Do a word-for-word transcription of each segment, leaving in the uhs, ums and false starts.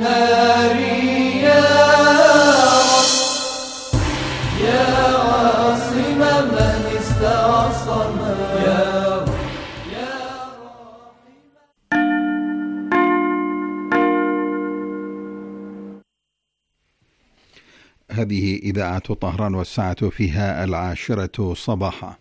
النار يا رب يا عاصم من استعصم يا رب يا هذه إذاعة طهران والساعة فيها العاشرة صباحا.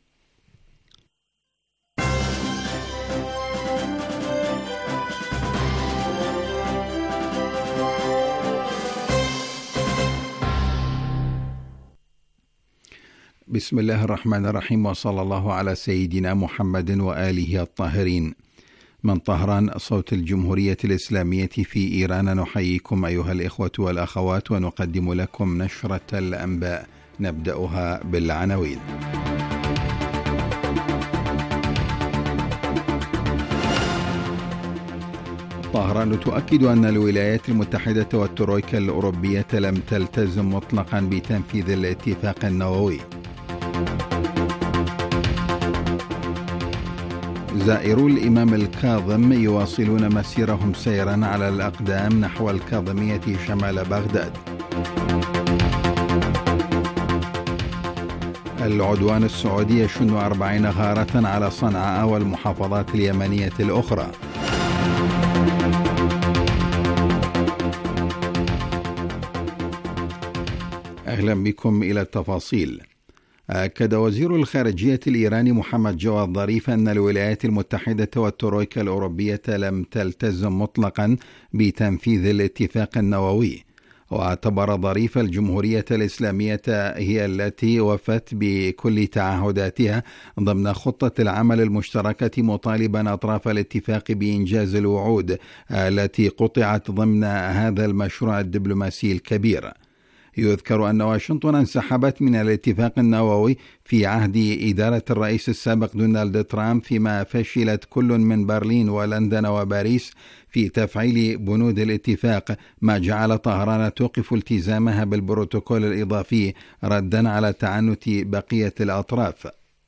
بسم الله الرحمن الرحيم، وصلى الله على سيدنا محمد وآله الطاهرين. من طهران صوت الجمهورية الإسلامية في إيران نحييكم أيها الإخوة والأخوات، ونقدم لكم نشرة الأنباء نبدأها بالعناوين. طهران تؤكد أن الولايات المتحدة والترويكا الأوروبية لم تلتزم مطلقا بتنفيذ الاتفاق النووي. زائرو الإمام الكاظم يواصلون مسيرهم سيرا على الأقدام نحو الكاظمية شمال بغداد. العدوان السعودي يشن أربعين غارة على صنعاء والمحافظات اليمنية الأخرى. أهلا بكم إلى التفاصيل. أكد وزير الخارجية الإيراني محمد جواد ظريف أن الولايات المتحدة والترويكا الأوروبية لم تلتزم مطلقا بتنفيذ الاتفاق النووي. واعتبر ظريف الجمهورية الإسلامية هي التي وفت بكل تعهداتها ضمن خطة العمل المشتركة، مطالبا أطراف الاتفاق بإنجاز الوعود التي قطعت ضمن هذا المشروع الدبلوماسي الكبير. يذكر أن واشنطن انسحبت من الاتفاق النووي في عهد إدارة الرئيس السابق دونالد ترامب، فيما فشلت كل من برلين ولندن وباريس في تفعيل بنود الاتفاق، ما جعل طهران توقف التزامها بالبروتوكول الإضافي ردا على تعنت بقية الأطراف.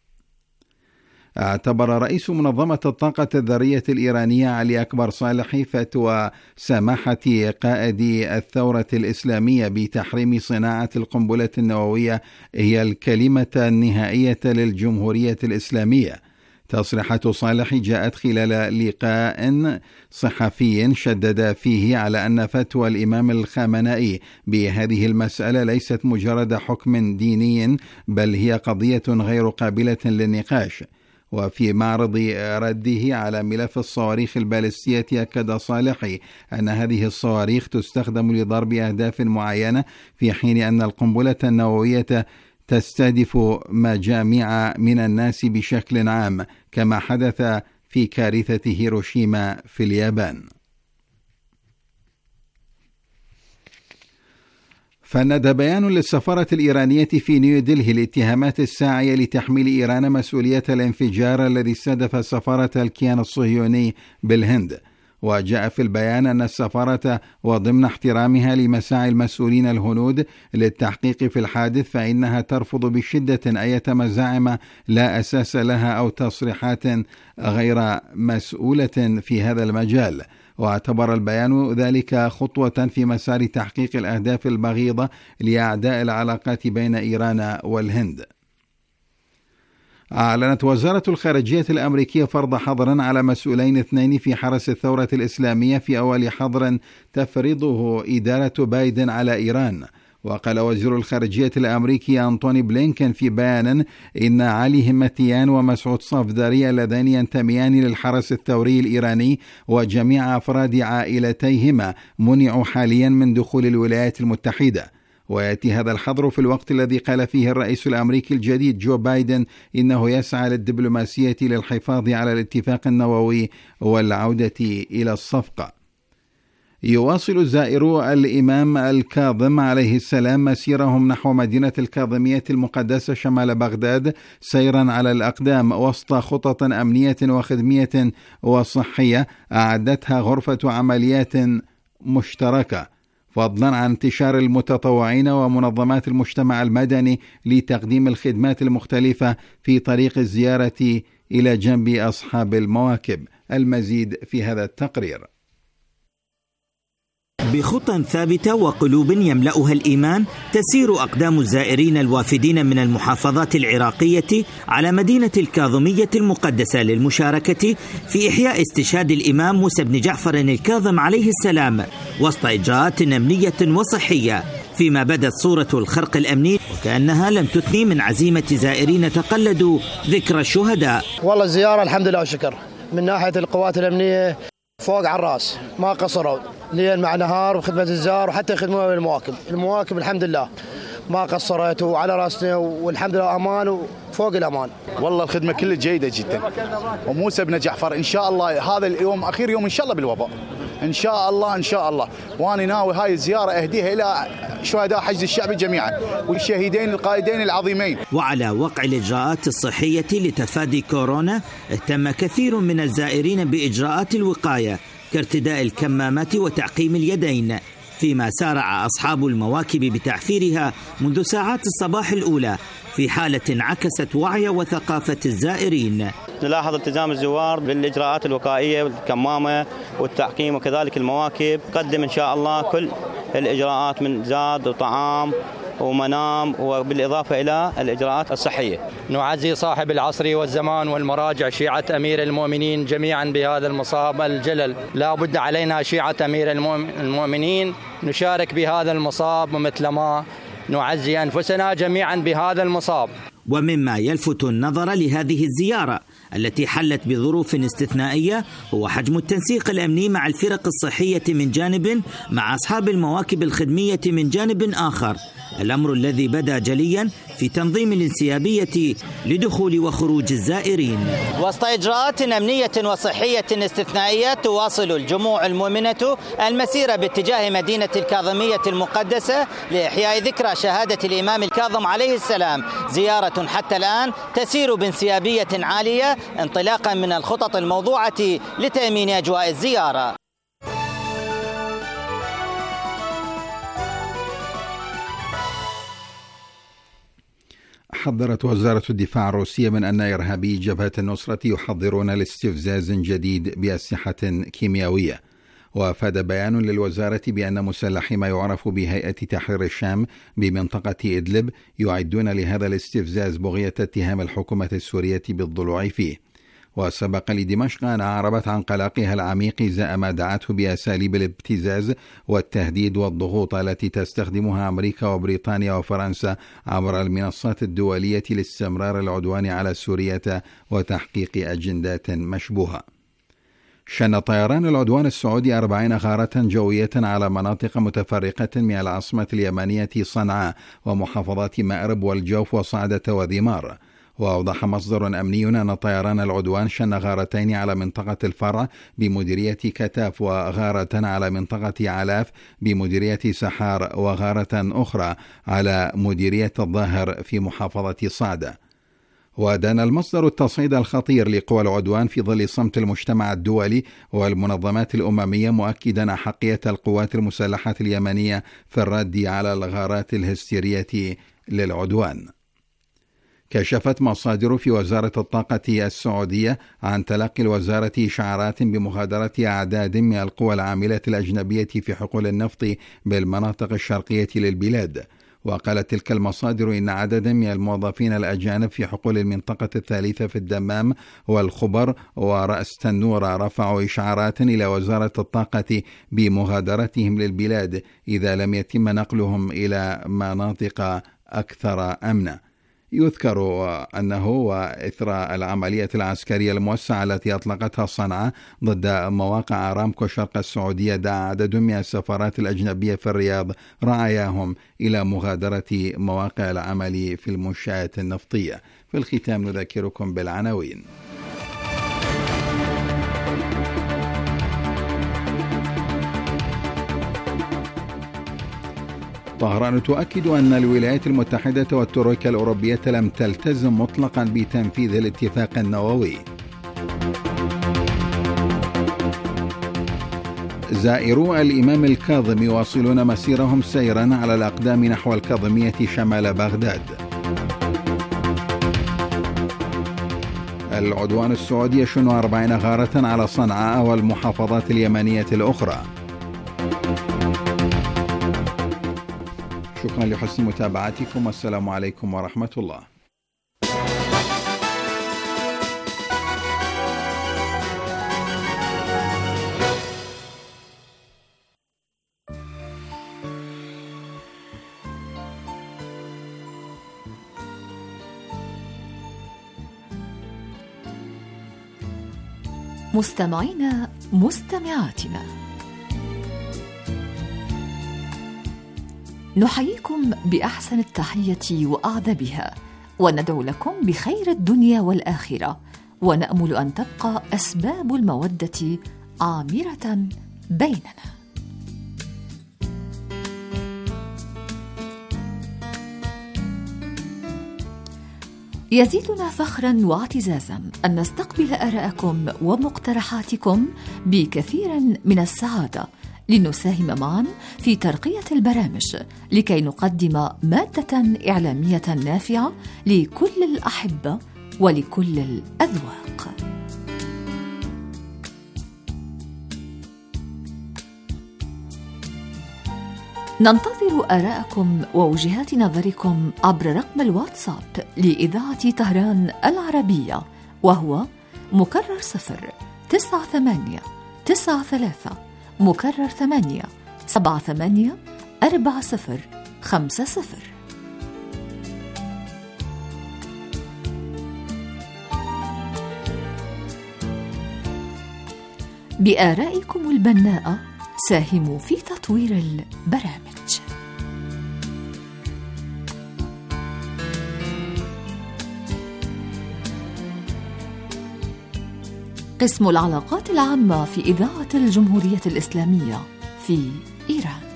اعتبر رئيس منظمة الطاقة الذرية الإيرانية علي أكبر صالحي فتوى سماحة قائد الثورة الإسلامية بتحريم صناعة القنبلة النووية هي الكلمة النهائية للجمهورية الإسلامية. تصريحات صالحي جاءت خلال لقاء صحفي شدد فيه على أن فتوى الإمام الخامنئي بهذه المسألة ليست مجرد حكم ديني، بل هي قضية غير قابلة للنقاش. وفي معرض رده على ملف الصواريخ البالستية، أكد صالحي أن هذه الصواريخ تستخدم لضرب أهداف معينة، في حين أن القنبلة النووية تستهدف مجاميع من الناس بشكل عام، كما حدث في كارثة هيروشيما في اليابان. فند بيان للسفارة الإيرانية في نيودلهي الاتهامات الساعية لتحميل إيران مسؤولية الانفجار الذي استهدف سفارة الكيان الصهيوني بالهند. وجاء في البيان أن السفارة وضمن احترامها لمساعي المسؤولين الهنود للتحقيق في الحادث، فإنها ترفض بشدة أي مزاعم لا أساس لها أو تصريحات غير مسؤولة في هذا المجال. واعتبر البيان ذلك خطوة في مسار تحقيق الأهداف البغيضة لأعداء العلاقات بين إيران والهند. أعلنت وزارة الخارجية الأمريكية فرض حظر على مسؤولين اثنين في حرس الثورة الإسلامية في أول حظر تفرضه إدارة بايدن على إيران. وقال وزير الخارجية الأمريكي أنتوني بلينكن في بيان إن علي همتيان ومسعود صفدري اللذان ينتميان للحرس الثوري الإيراني وجميع أفراد عائلتيهما منعوا حاليا من دخول الولايات المتحدة. ويأتي هذا الحظر في الوقت الذي قال فيه الرئيس الأمريكي الجديد جو بايدن إنه يسعى للدبلوماسية للحفاظ على الاتفاق النووي والعودة إلى الصفقة. يواصل زائرو الإمام الكاظم عليه السلام مسيرهم نحو مدينة الكاظمية المقدسة شمال بغداد سيرا على الأقدام، وسط خطط أمنية وخدمية وصحية أعدتها غرفة عمليات مشتركة، فضلا عن انتشار المتطوعين ومنظمات المجتمع المدني لتقديم الخدمات المختلفة في طريق الزيارة إلى جنب أصحاب المواكب. المزيد في هذا التقرير. بخطى ثابتة وقلوب يملأها الإيمان تسير أقدام الزائرين الوافدين من المحافظات العراقية على مدينة الكاظمية المقدسة للمشاركة في إحياء استشهاد الإمام موسى بن جعفر الكاظم عليه السلام وسط إجراءات أمنية وصحية، فيما بدت صورة الخرق الأمني وكأنها لم تثني من عزيمة زائرين تقلدوا ذكرى الشهداء. والله الزيارة الحمد لله وشكر من ناحية القوات الأمنية فوق على الراس، ما قصروا ليل مع نهار بخدمة الزار وحتى يخدموها بالمواكب. المواكب الحمد لله ما قصرت وعلى راسنا والحمد لله أمان وفوق الأمان. والله الخدمة كلها جيدة جدا، وموسى بن جعفر إن شاء الله هذا اليوم أخير يوم إن شاء الله بالوباء إن شاء الله إن شاء الله، وأنا ناوي هاي الزيارة أهديها إلى شهداء حشد الشعبي جميعا والشهيدين القائدين العظيمين. وعلى وقع الإجراءات الصحية لتفادي كورونا اهتم كثير من الزائرين بإجراءات الوقاية كارتداء الكمامات وتعقيم اليدين، فيما سارع أصحاب المواكب بتعفيرها منذ ساعات الصباح الأولى في حالة عكست وعي وثقافة الزائرين. نلاحظ التزام الزوار بالإجراءات الوقائية والكمامة والتعقيم، وكذلك المواكب قدم إن شاء الله كل الإجراءات من زاد وطعام ومنام، وبالإضافة إلى الإجراءات الصحية. نعزي صاحب العصر والزمان والمراجع شيعة أمير المؤمنين جميعا بهذا المصاب الجلل. لا بد علينا شيعة أمير المؤمنين نشارك بهذا المصاب، ومثلما نعزي أنفسنا جميعا بهذا المصاب. ومما يلفت النظر لهذه الزيارة التي حلت بظروف استثنائية هو حجم التنسيق الأمني مع الفرق الصحية من جانب، مع أصحاب المواكب الخدمية من جانب آخر، الأمر الذي بدا جليا في تنظيم الانسيابية لدخول وخروج الزائرين. وسط إجراءات أمنية وصحية استثنائية تواصل الجموع المؤمنة المسيرة باتجاه مدينة الكاظمية المقدسة لإحياء ذكرى شهادة الإمام الكاظم عليه السلام، زيارة حتى الآن تسير بانسيابية عالية انطلاقا من الخطط الموضوعة لتأمين أجواء الزيارة. حذرت وزارة الدفاع الروسية من أن إرهابي جبهة النصرة يحضرون لاستفزاز جديد بأسلحة كيميائية. وأفاد بيان للوزارة بأن مسلحي ما يعرف بهيئة تحرير الشام بمنطقة إدلب يعدون لهذا الاستفزاز بغية اتهام الحكومة السورية بالضلوع فيه. وسبق لدمشق أن أعربت عن قلقها العميق إزاء ما دعته بأساليب الابتزاز والتهديد والضغوط التي تستخدمها أمريكا وبريطانيا وفرنسا عبر المنصات الدولية لاستمرار العدوان على سوريا وتحقيق أجندات مشبوهة. شن طيران العدوان السعودي أربعين غارة جوية على مناطق متفرقة من العاصمة اليمنية صنعاء ومحافظات مأرب والجوف وصعدة وذمار. وأوضح مصدر أمني أن طيران العدوان شن غارتين على منطقة الفرع بمديرية كتاف، وغارة على منطقة علاف بمديرية سحار، وغارة أخرى على مديرية الظاهر في محافظة صعدة. ودان المصدر التصعيد الخطير لقوى العدوان في ظل صمت المجتمع الدولي والمنظمات الأممية، مؤكدا أحقية القوات المسلحة اليمنية في الرد على الغارات الهستيرية للعدوان. كشفت مصادر في وزارة الطاقة السعودية عن تلقي الوزارة إشعارات بمغادرة أعداد من القوى العاملة الأجنبية في حقول النفط بالمناطق الشرقية للبلاد. وقالت تلك المصادر إن عددا من الموظفين الأجانب في حقول المنطقة الثالثة في الدمام والخبر ورأس تنورة رفعوا إشعارات إلى وزارة الطاقة بمغادرتهم للبلاد إذا لم يتم نقلهم إلى مناطق أكثر أمنا. يذكر أنه وإثر العملية العسكرية الموسعة التي أطلقتها صنعاء ضد مواقع أرامكو شرق السعودية، دعا عدد من السفارات الأجنبية في الرياض رعاياهم إلى مغادرة مواقع العمل في المنشآت النفطية. في الختام نذكركم بالعناوين. طهران تؤكد أن الولايات المتحدة والترويكا الأوروبية لم تلتزم مطلقا بتنفيذ الاتفاق النووي. زائرو الإمام الكاظم يواصلون مسيرهم سيرا على الأقدام نحو الكاظمية شمال بغداد. العدوان السعودي يشن أربعين غارة على صنعاء والمحافظات اليمنية الأخرى. شكرا لحسن متابعتكم، والسلام عليكم ورحمة الله. مستمعينا مستمعاتنا، نحييكم بأحسن التحية وأعذبها، وندعو لكم بخير الدنيا والآخرة، ونأمل أن تبقى أسباب المودة عامرة بيننا. يزيدنا فخرا واعتزازا أن نستقبل آراءكم ومقترحاتكم بكثير من السعادة، لنساهم معا في ترقية البرامج لكي نقدم مادة إعلامية نافعة لكل الأحبة ولكل الأذواق. ننتظر آراءكم ووجهات نظركم عبر رقم الواتساب لإذاعة طهران العربية، وهو مكرر صفر تسعة ثمانية تسعة ثلاثة مكرر ثمانية سبعة ثمانية أربعة صفر خمسة صفر. بآرائكم البناءة ساهموا في تطوير البرامج. قسم العلاقات العامة في إذاعة الجمهورية الإسلامية في إيران.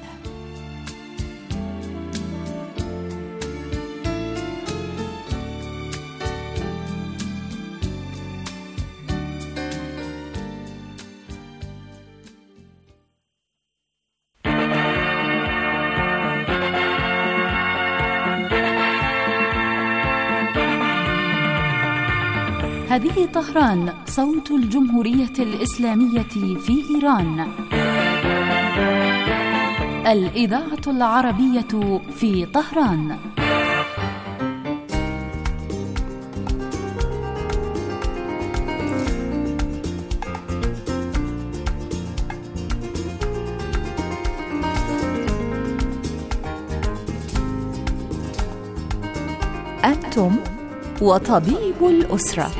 هذه طهران، صوت الجمهورية الإسلامية في إيران، الإذاعة العربية في طهران. أنتم وطبيب الأسرة.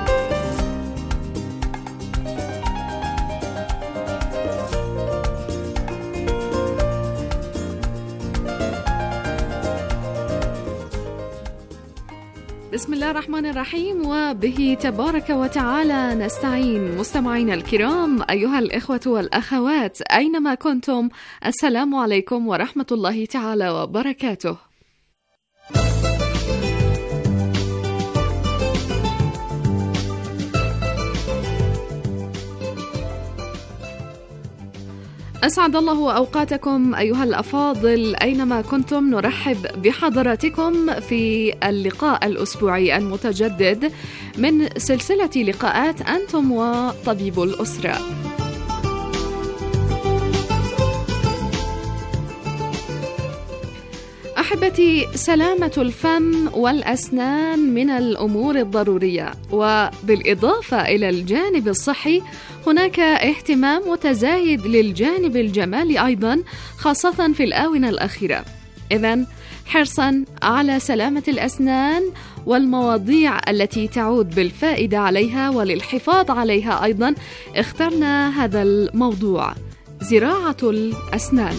بسم الله الرحمن الرحيم، وبه تبارك وتعالى نستعين. مستمعينا الكرام، أيها الإخوة والأخوات أينما كنتم، السلام عليكم ورحمة الله تعالى وبركاته. أسعد الله أوقاتكم أيها الأفاضل أينما كنتم. نرحب بحضراتكم في اللقاء الأسبوعي المتجدد من سلسلة لقاءات أنتم وطبيب الأسرة. أحبتي، سلامة الفم والأسنان من الأمور الضرورية، وبالإضافة إلى الجانب الصحي هناك اهتمام متزايد للجانب الجمالي أيضا، خاصة في الآونة الأخيرة. إذن حرصا على سلامة الأسنان والمواضيع التي تعود بالفائدة عليها وللحفاظ عليها أيضا، اخترنا هذا الموضوع: زراعة الأسنان.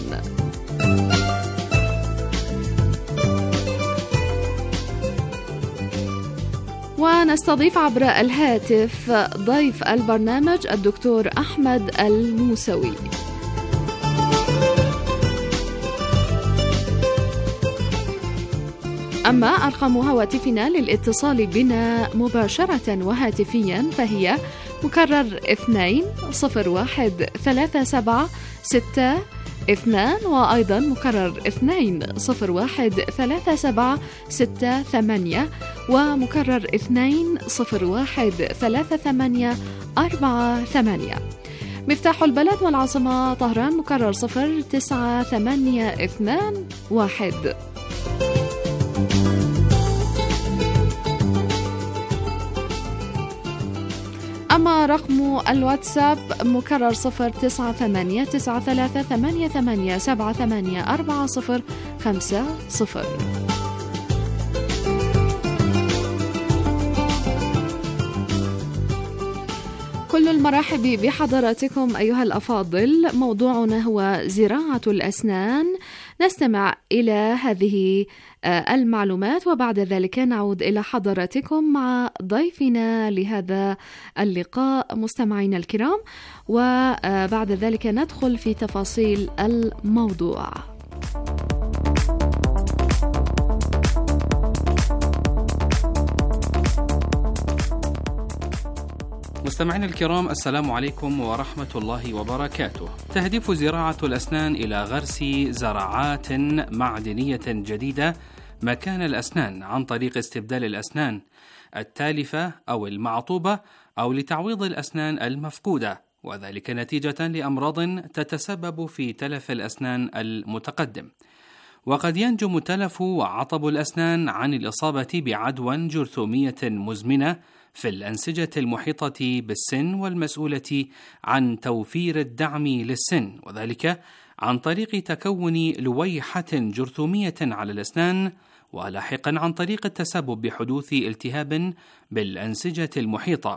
ونستضيف عبر الهاتف ضيف البرنامج الدكتور أحمد الموسوي. أما أرقام هواتفنا للاتصال بنا مباشرة وهاتفيا فهي مكرر اثنين صفر واحد ثلاثة سبعة ستة اثنان، وأيضا مكرر اثنين صفر واحد ثلاثة سبعة ستة ثمانية، ومكرر اثنين صفر واحد ثلاثة ثمانية أربعة ثمانية. مفتاح البلد والعاصمة طهران مكرر صفر تسعة ثمانية اثنان واحد. أما رقم الواتساب مكرر صفر تسعة ثمانية تسعة ثلاثة ثمانية ثمانية سبعة ثمانية أربعة صفر خمسة صفر. كل المرحب بحضراتكم أيها الأفاضل. موضوعنا هو زراعة الأسنان. نستمع إلى هذه المعلومات وبعد ذلك نعود إلى حضراتكم مع ضيفنا لهذا اللقاء مستمعينا الكرام، وبعد ذلك ندخل في تفاصيل الموضوع. مستمعينا الكرام، السلام عليكم ورحمة الله وبركاته. تهدف زراعة الأسنان إلى غرس زراعات معدنية جديدة مكان الأسنان عن طريق استبدال الأسنان التالفة أو المعطوبة أو لتعويض الأسنان المفقودة، وذلك نتيجة لأمراض تتسبب في تلف الأسنان المتقدم. وقد ينجم تلف وعطب الأسنان عن الإصابة بعدوى جرثومية مزمنة في الأنسجة المحيطة بالسن والمسؤولة عن توفير الدعم للسن، وذلك عن طريق تكون لويحة جرثومية على الأسنان، ولاحقا عن طريق التسبب بحدوث التهاب بالأنسجة المحيطة.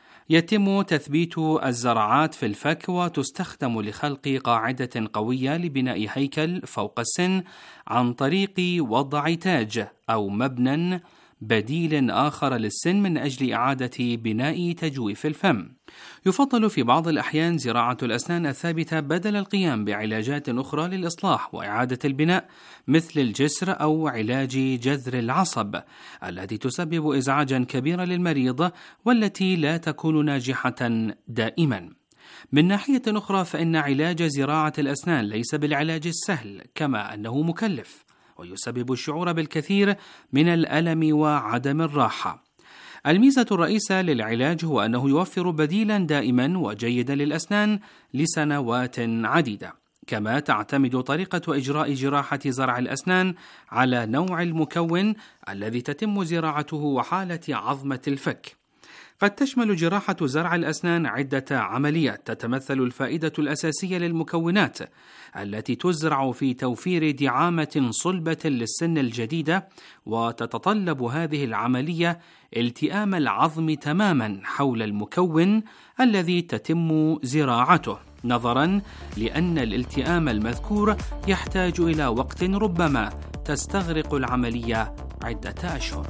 يتم تثبيت الزراعات في الفك وتستخدم لخلق قاعدة قوية لبناء هيكل فوق السن عن طريق وضع تاج أو مبنى بديل آخر للسن من أجل إعادة بناء تجويف الفم. يفضل في بعض الأحيان زراعة الأسنان الثابتة بدل القيام بعلاجات أخرى للإصلاح وإعادة البناء مثل الجسر أو علاج جذر العصب التي تسبب إزعاجا كبيرا للمريض والتي لا تكون ناجحة دائما. من ناحية أخرى فإن علاج زراعة الأسنان ليس بالعلاج السهل، كما أنه مكلف ويسبب الشعور بالكثير من الألم وعدم الراحة. الميزة الرئيسة للعلاج هو أنه يوفر بديلا دائما وجيدا للأسنان لسنوات عديدة. كما تعتمد طريقة إجراء جراحة زرع الأسنان على نوع المكون الذي تتم زراعته وحالة عظمة الفك. قد تشمل جراحة زرع الأسنان عدة عمليات تتمثل الفائدة الأساسية للمكونات التي تزرع في توفير دعامة صلبة للسن الجديدة، وتتطلب هذه العملية التئام العظم تماما حول المكون الذي تتم زراعته، نظرا لأن الالتئام المذكور يحتاج إلى وقت ربما تستغرق العملية عدة أشهر.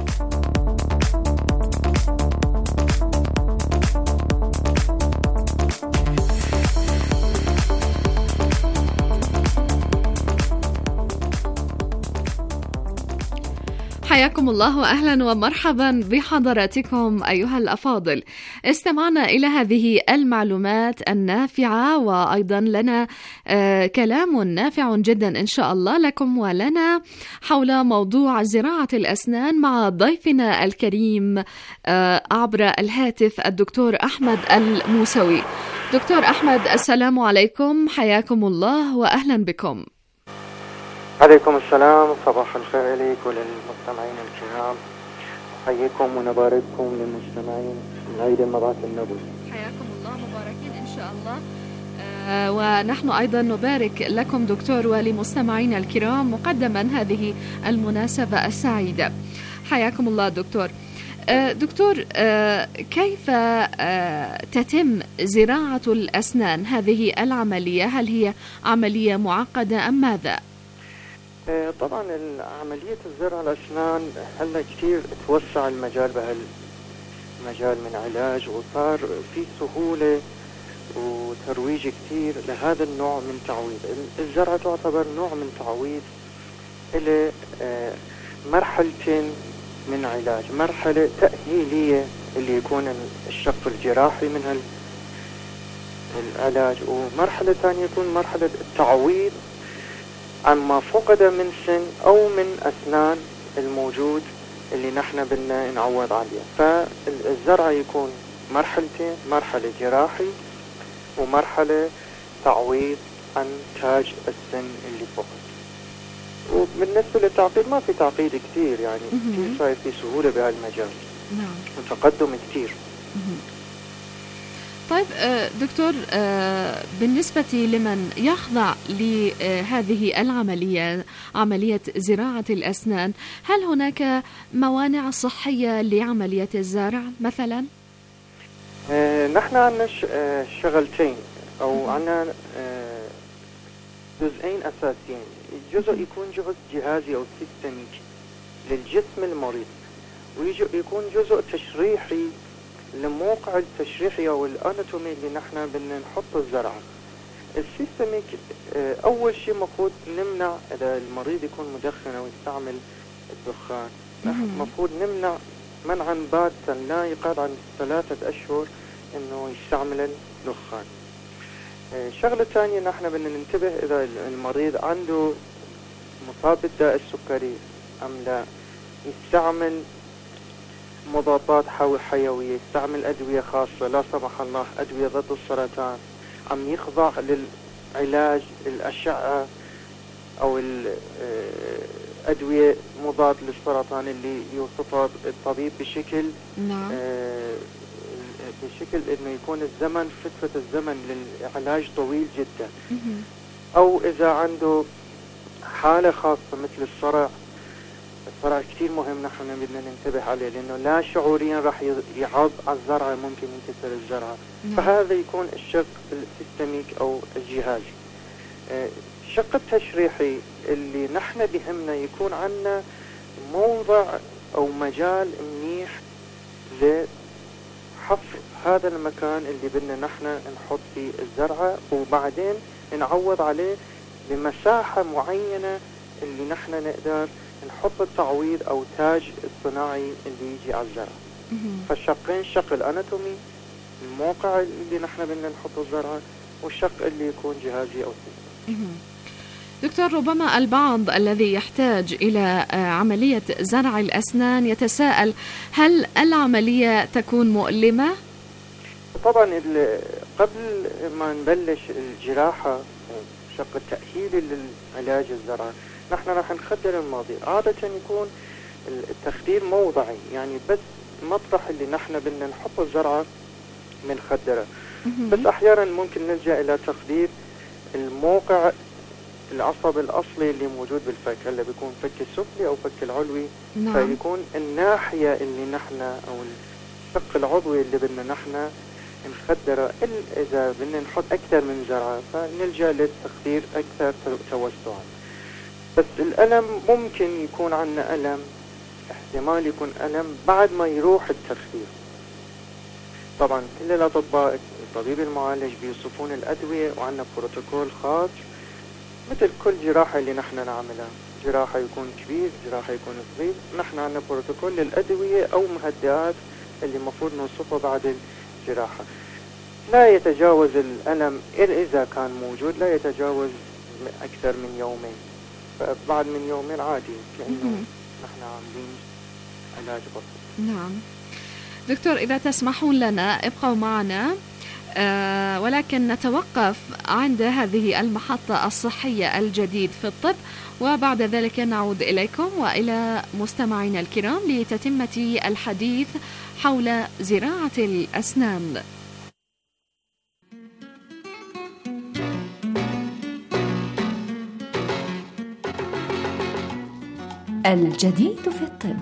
حياكم الله وأهلا ومرحبا بحضراتكم أيها الأفاضل. استمعنا إلى هذه المعلومات النافعة، وأيضا لنا آه كلام نافع جدا إن شاء الله لكم ولنا حول موضوع زراعة الأسنان مع ضيفنا الكريم آه عبر الهاتف الدكتور أحمد الموسوي. دكتور أحمد، السلام عليكم، حياكم الله وأهلا بكم. عليكم السلام، صباح الخير لك وللمستمعين الكرام. أحييكم ونبارككم للمستمعين من عيد المبعث النبوي. حياكم الله، مباركين إن شاء الله. آه ونحن أيضا نبارك لكم دكتور ولمستمعين الكرام مقدما هذه المناسبة السعيدة. حياكم الله دكتور. آه دكتور، آه كيف آه تتم زراعة الأسنان؟ هذه العملية هل هي عملية معقدة أم ماذا؟ طبعا عملية الزرع الأسنان هلا كثير توسع المجال بهالمجال من علاج، وصار في سهولة وترويج كثير لهذا النوع من تعويض. الزرع تعتبر نوع من تعويض إلى مرحلتين من علاج، مرحلة تأهيلية اللي يكون الشق الجراحي من العلاج، ومرحلة ثانية يكون مرحلة التعويض عما فقد من سن أو من أسنان الموجود اللي نحن بدنا نعوض عليه. فالزرع يكون مرحلتين، مرحلة جراحي مرحلة تعويض عن تاج السن اللي فقد. وبالنسبة للتعقيد ما في تعقيد كتير، يعني كتير صاير في سهولة بهالمجال. نعم. وتقدم كتير. طيب دكتور، بالنسبة لمن يخضع لهذه العملية، عملية زراعة الأسنان، هل هناك موانع صحية لعملية الزرع مثلا؟ نحن عندنا شغلتين أو عندنا جزئين أساسيين. جزء يكون جزء جهازي أو سيستميكي للجسم المريض، ويكون جزء تشريحي لموقع التشريحي أو الأناتومي اللي نحن بدنا نحط الزرعة. السيستميك أول شيء مفروض نمنع إذا المريض يكون مدخن أو يستعمل الدخان، مفروض نمنع منعا باتا لا يقل عن ثلاثة أشهر إنه يستعمل الدخان. شغلة ثانية نحن بدنا ننتبه إذا المريض عنده مصاب بالداء السكري أم لا، يستعمل مضادات حيوية، يستعمل أدوية خاصة، لا سمح الله أدوية ضد السرطان، عم يخضع للعلاج الأشعة أو الأدوية مضاد للسرطان اللي يوصفها الطبيب بشكل نعم. بشكل إنه يكون الزمن فترة الزمن للعلاج طويل جدا. أو إذا عنده حالة خاصة مثل الصرع، الصرع كتير مهم نحن بدنا ننتبه عليه، لأنه لا شعوريا راح يعض على الزرعة، ممكن ينكسر الزرعة. نعم. فهذا يكون الشق السيستميك أو الجهازي. الشق التشريحي اللي نحن بهمنا يكون عندنا موضع أو مجال منيح لحفر هذا المكان اللي بدنا نحن نحط فيه الزرعة، وبعدين نعوض عليه بمساحة معينة اللي نحن نقدر نحط التعويض أو تاج الصناعي اللي يجي على الزرع. فالشقين، شق الأناتومي الموقع اللي نحن بدنا نحط الزرعة، والشق اللي يكون جهازي أو سيستم. دكتور، ربما البعض الذي يحتاج إلى عملية زرع الأسنان يتساءل، هل العملية تكون مؤلمة؟ طبعا قبل ما نبلش الجراحة، شق التأهيل للعلاج الزرع، نحن راح نخدر المريض. عادة يكون التخدير موضعي، يعني بس مطرح اللي نحن بدنا نحط الزرعة بنخدره. بس أحيانا ممكن نلجأ إلى تخدير الموقع العصب الأصلي اللي موجود بالفك، هلا بيكون فك السفلي أو فك العلوي. نعم. فيكون الناحية اللي نحن أو الشق العضوي اللي بدنا نحن نخدره، إذا بدنا نحط أكثر من زرعة فنلجأ للتخدير أكثر توسعا. بس الألم ممكن يكون عندنا ألم، احتمال يكون ألم بعد ما يروح التخدير. طبعا كل الأطباء، الطبيب المعالج بيوصفون الأدوية، وعندنا بروتوكول خاص مثل كل جراحة اللي نحن نعملها. جراحة يكون كبير، جراحة يكون صغير، نحن عندنا بروتوكول للأدوية أو مهدئات اللي مفروض نوصفها بعد الجراحة. لا يتجاوز الألم إذا كان موجود، لا يتجاوز أكثر من يومين. فبعد من يومين عادي كأنه نحن عاملين علاج بسيط. نعم دكتور، إذا تسمحون لنا ابقوا معنا، أه ولكن نتوقف عند هذه المحطة الصحية الجديد في الطب، وبعد ذلك نعود إليكم وإلى مستمعينا الكرام لتتمة الحديث حول زراعة الأسنان. الجديد في الطب.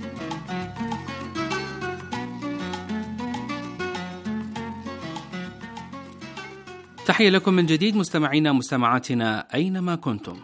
تحية لكم من جديد مستمعينا مستمعاتنا أينما كنتم.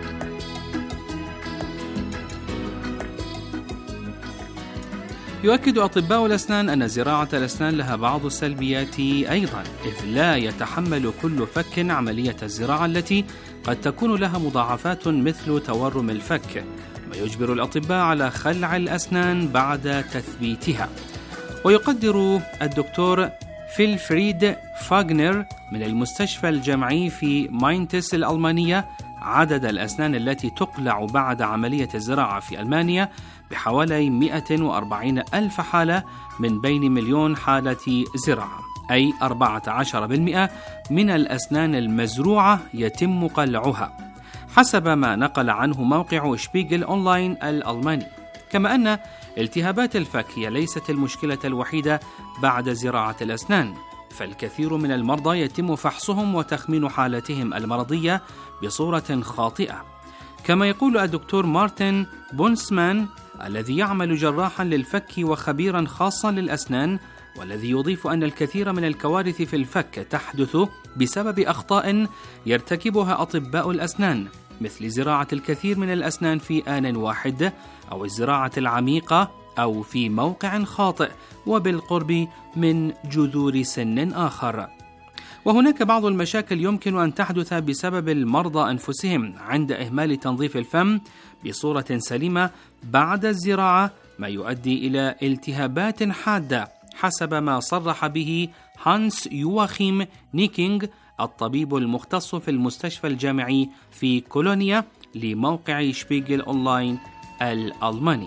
يؤكد أطباء الأسنان أن زراعة الأسنان لها بعض السلبيات أيضا، إذ لا يتحمل كل فك عملية الزراعة التي قد تكون لها مضاعفات مثل تورم الفك، ما يجبر الأطباء على خلع الأسنان بعد تثبيتها. ويقدر الدكتور فيلفريد فاغنر من المستشفى الجامعي في ماينتس الألمانية عدد الأسنان التي تقلع بعد عملية الزراعة في ألمانيا بحوالي مئة وأربعين ألف حالة من بين مليون حالة زراعة. أي أربعة عشر بالمئة من الأسنان المزروعة يتم قلعها، حسب ما نقل عنه موقع شبيغل أونلاين الألماني. كما أن التهابات الفك هي ليست المشكلة الوحيدة بعد زراعة الأسنان، فالكثير من المرضى يتم فحصهم وتخمين حالتهم المرضية بصورة خاطئة. كما يقول الدكتور مارتن بونسمان الذي يعمل جراحا للفك وخبيرا خاصا للأسنان، والذي يضيف أن الكثير من الكوارث في الفك تحدث بسبب أخطاء يرتكبها أطباء الأسنان، مثل زراعة الكثير من الأسنان في آن واحد، أو الزراعة العميقة، أو في موقع خاطئ وبالقرب من جذور سن آخر. وهناك بعض المشاكل يمكن أن تحدث بسبب المرضى أنفسهم عند إهمال تنظيف الفم بصورة سليمة بعد الزراعة، ما يؤدي إلى التهابات حادة، حسب ما صرح به هانس يواخيم نيكينغ الطبيب المختص في المستشفى الجامعي في كولونيا لموقع شبيغل أونلاين الألماني.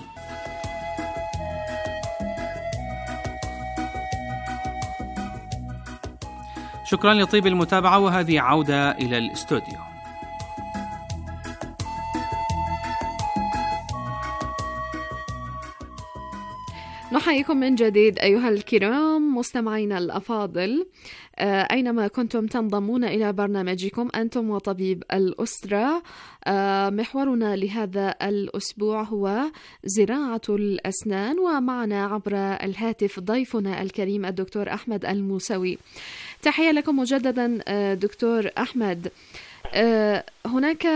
شكرا لطيب المتابعة، وهذه عودة إلى الاستوديو. نحييكم من جديد أيها الكرام مستمعينا الأفاضل، أينما كنتم تنضمون إلى برنامجكم أنتم وطبيب الأسرة. محورنا لهذا الأسبوع هو زراعة الأسنان، ومعنا عبر الهاتف ضيفنا الكريم الدكتور أحمد الموسوي. تحية لكم مجددا دكتور أحمد. هناك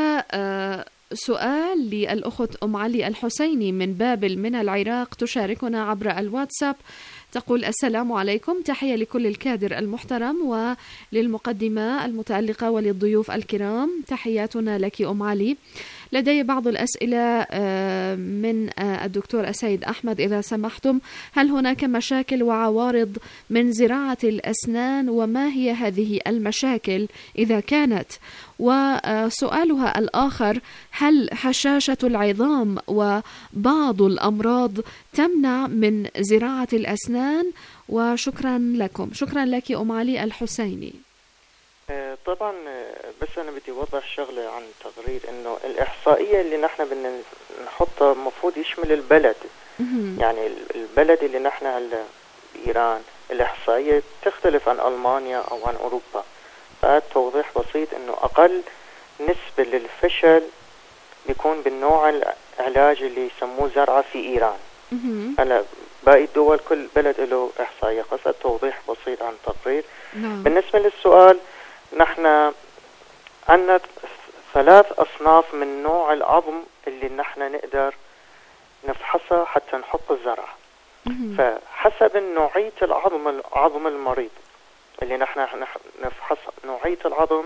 سؤال للأخت أم علي الحسيني من بابل من العراق، تشاركنا عبر الواتساب. تقول: السلام عليكم، تحية لكل الكادر المحترم وللمقدمة المتألقة وللضيوف الكرام، تحياتنا لك أم علي. لدي بعض الأسئلة من الدكتور السيد أحمد إذا سمحتم. هل هناك مشاكل وعوارض من زراعة الأسنان، وما هي هذه المشاكل إذا كانت؟ وسؤالها الآخر: هل هشاشة العظام وبعض الأمراض تمنع من زراعة الأسنان؟ وشكرا لكم. شكرا لك أم علي الحسيني. طبعا بس أنا بدي أوضح شغلة عن تقرير، إنه الإحصائية اللي نحن بدنا نحطها مفروض يشمل البلد. يعني البلد اللي نحن هلا بإيران الإحصائية تختلف عن ألمانيا أو عن أوروبا. فالتوضيح بسيط إنه أقل نسبة للفشل بيكون بالنوع العلاج اللي يسموه زرعة في إيران. هلا باقي الدول كل بلد له إحصائية خاصة. توضيح بسيط عن تقرير. بالنسبة للسؤال، نحن عندنا ثلاث أصناف من نوع العظم اللي نحن نقدر نفحصها حتى نحط الزرعة. فحسب نوعية العظم عظم المريض اللي نحن نفحص نوعية العظم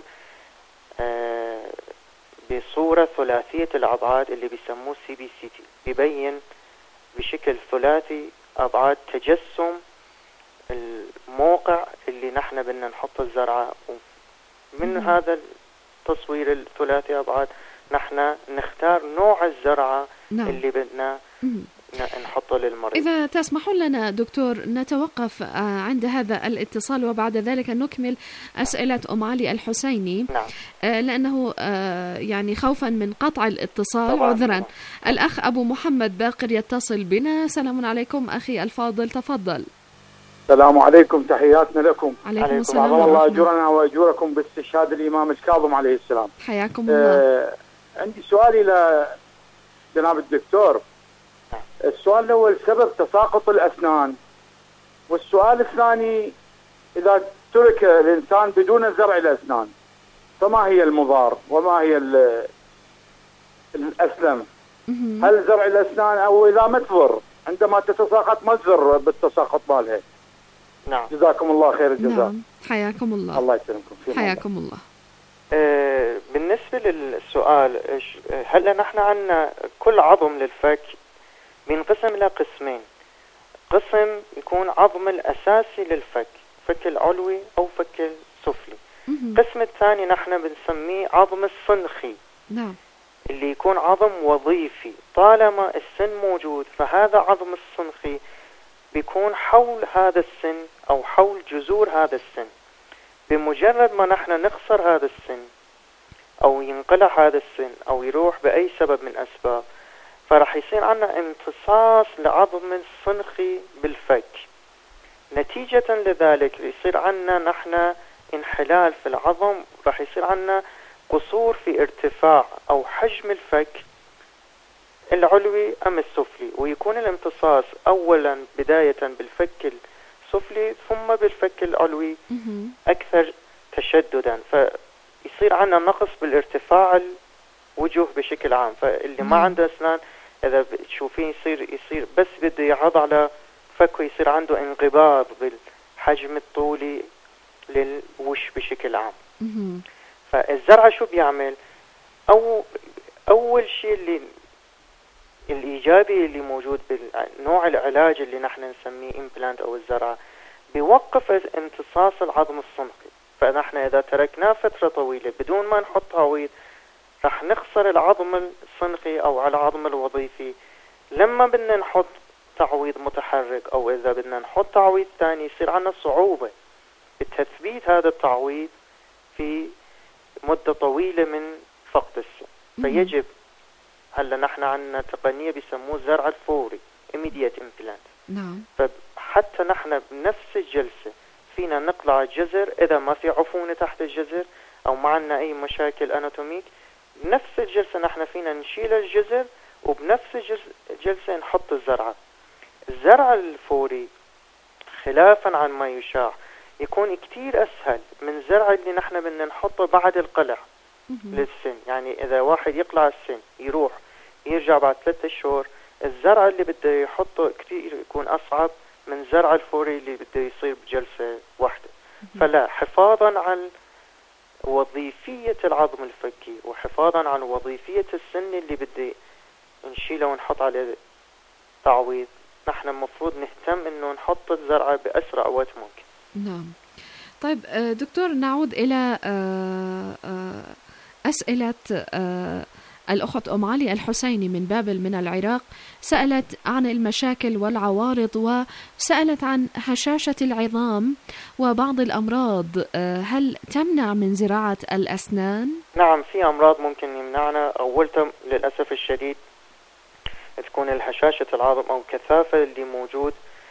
آه بصورة ثلاثية الأبعاد اللي بيسموه سي بي سي تي، بيبين بشكل ثلاثي أبعاد تجسم الموقع اللي نحن بدنا نحط الزرعة. من هذا التصوير الثلاثي أبعاد نحن نختار نوع الزرعة نعم. اللي بدنا نحطه للمريض. إذا تسمحون لنا دكتور نتوقف عند هذا الاتصال، وبعد ذلك نكمل أسئلة أم علي الحسيني. نعم. لأنه يعني خوفا من قطع الاتصال عذرا. الأخ أبو محمد باقر يتصل بنا. سلام عليكم أخي الفاضل، تفضل. السلام عليكم، تحياتنا لكم. عليكم السلام. عظم الله أجرنا وأجوركم باستشهاد الإمام الكاظم عليه السلام. حياكم الله. آه عندي سؤالي لجناب الدكتور. السؤال الأول: سبب تساقط الأسنان، والسؤال الثاني: إذا ترك الإنسان بدون زرع الأسنان فما هي المضار وما هي الأسلم؟ هل زرع الأسنان أو إذا ما تضر عندما تتساقط ما تضر بالتساقط مالها؟ نعم. جزاكم الله خير الجزاء. نعم. حياكم الله. الله يسلمكم. حياكم الله. آه بالنسبة للسؤال، هلا نحن عندنا كل عظم للفك بينقسم إلى قسمين. قسم يكون عظم الأساسي للفك، فك العلوي أو فك السفلي. القسم الثاني نحن بنسميه عظم الصنخي. نعم. اللي يكون عظم وظيفي. طالما السن موجود فهذا عظم الصنخي بيكون حول هذا السن أو حول جذور هذا السن. بمجرد ما نحن نخسر هذا السن أو ينقلع هذا السن أو يروح بأي سبب من أسباب، فرح يصير عنا امتصاص لعظم الصنخي بالفك. نتيجة لذلك يصير عنا نحن انحلال في العظم، رح يصير عنا قصور في ارتفاع أو حجم الفك العلوي أم السفلي، ويكون الامتصاص أولا بداية بالفك السفلي ثم بالفك العلوي أكثر تشددا، فيصير عنا نقص بالارتفاع الوجه بشكل عام. فاللي ما عنده أسنان إذا بتشوفين يصير يصير بس بده يعض على فكه يصير عنده انقباض بالحجم الطولي للوش بشكل عام. فالزرعة شو بيعمل؟ أو أول شيء اللي الإيجابي اللي موجود بالنوع العلاج اللي نحن نسميه إمبلانت أو الزرعة، بيوقف امتصاص العظم الصنخي. فنحن إذا تركناه فترة طويلة بدون ما نحط تعويض رح نخسر العظم الصنخي أو العظم الوظيفي. لما بدنا نحط تعويض متحرك أو إذا بدنا نحط تعويض ثاني يصير عنا صعوبة بتثبيت هذا التعويض في مدة طويلة من فقد السن. فيجب هلا نحن عندنا تقنية بيسموه الزرع الفوري immediate implant. نعم. فحتى نحن بنفس الجلسة فينا نقلع الجذر إذا ما في عفونة تحت الجذر أو ما عندنا أي مشاكل أناتوميك. بنفس الجلسة نحن فينا نشيل الجذر وبنفس الجلسة نحط الزرعة. الزرع الفوري خلافا عن ما يشاع يكون كتير أسهل من الزرع اللي نحن بدنا نحطه بعد القلع للسن. يعني إذا واحد يقلع السن يروح يرجع بعد ثلاثة أشهر، الزرع اللي بده يحطه كتير يكون أصعب من الزرع الفوري اللي بده يصير بجلسة واحدة. فلا، حفاظا عن وظيفية العظم الفكي وحفاظا عن وظيفية السن اللي بدي نشيله ونحط عليه تعويض، نحن المفروض نهتم انه نحط الزرعة بأسرع وقت ممكن. نعم. طيب دكتور، نعود إلى أسئلة الأخت أم علي الحسيني من بابل من العراق. سألت عن المشاكل والعوارض وسألت عن هشاشة العظام وبعض الأمراض، هل تمنع من زراعة الأسنان؟ نعم، في أمراض ممكن يمنعنا. أولها للأسف الشديد تكون الهشاشة العظم أو كثافة اللي موجود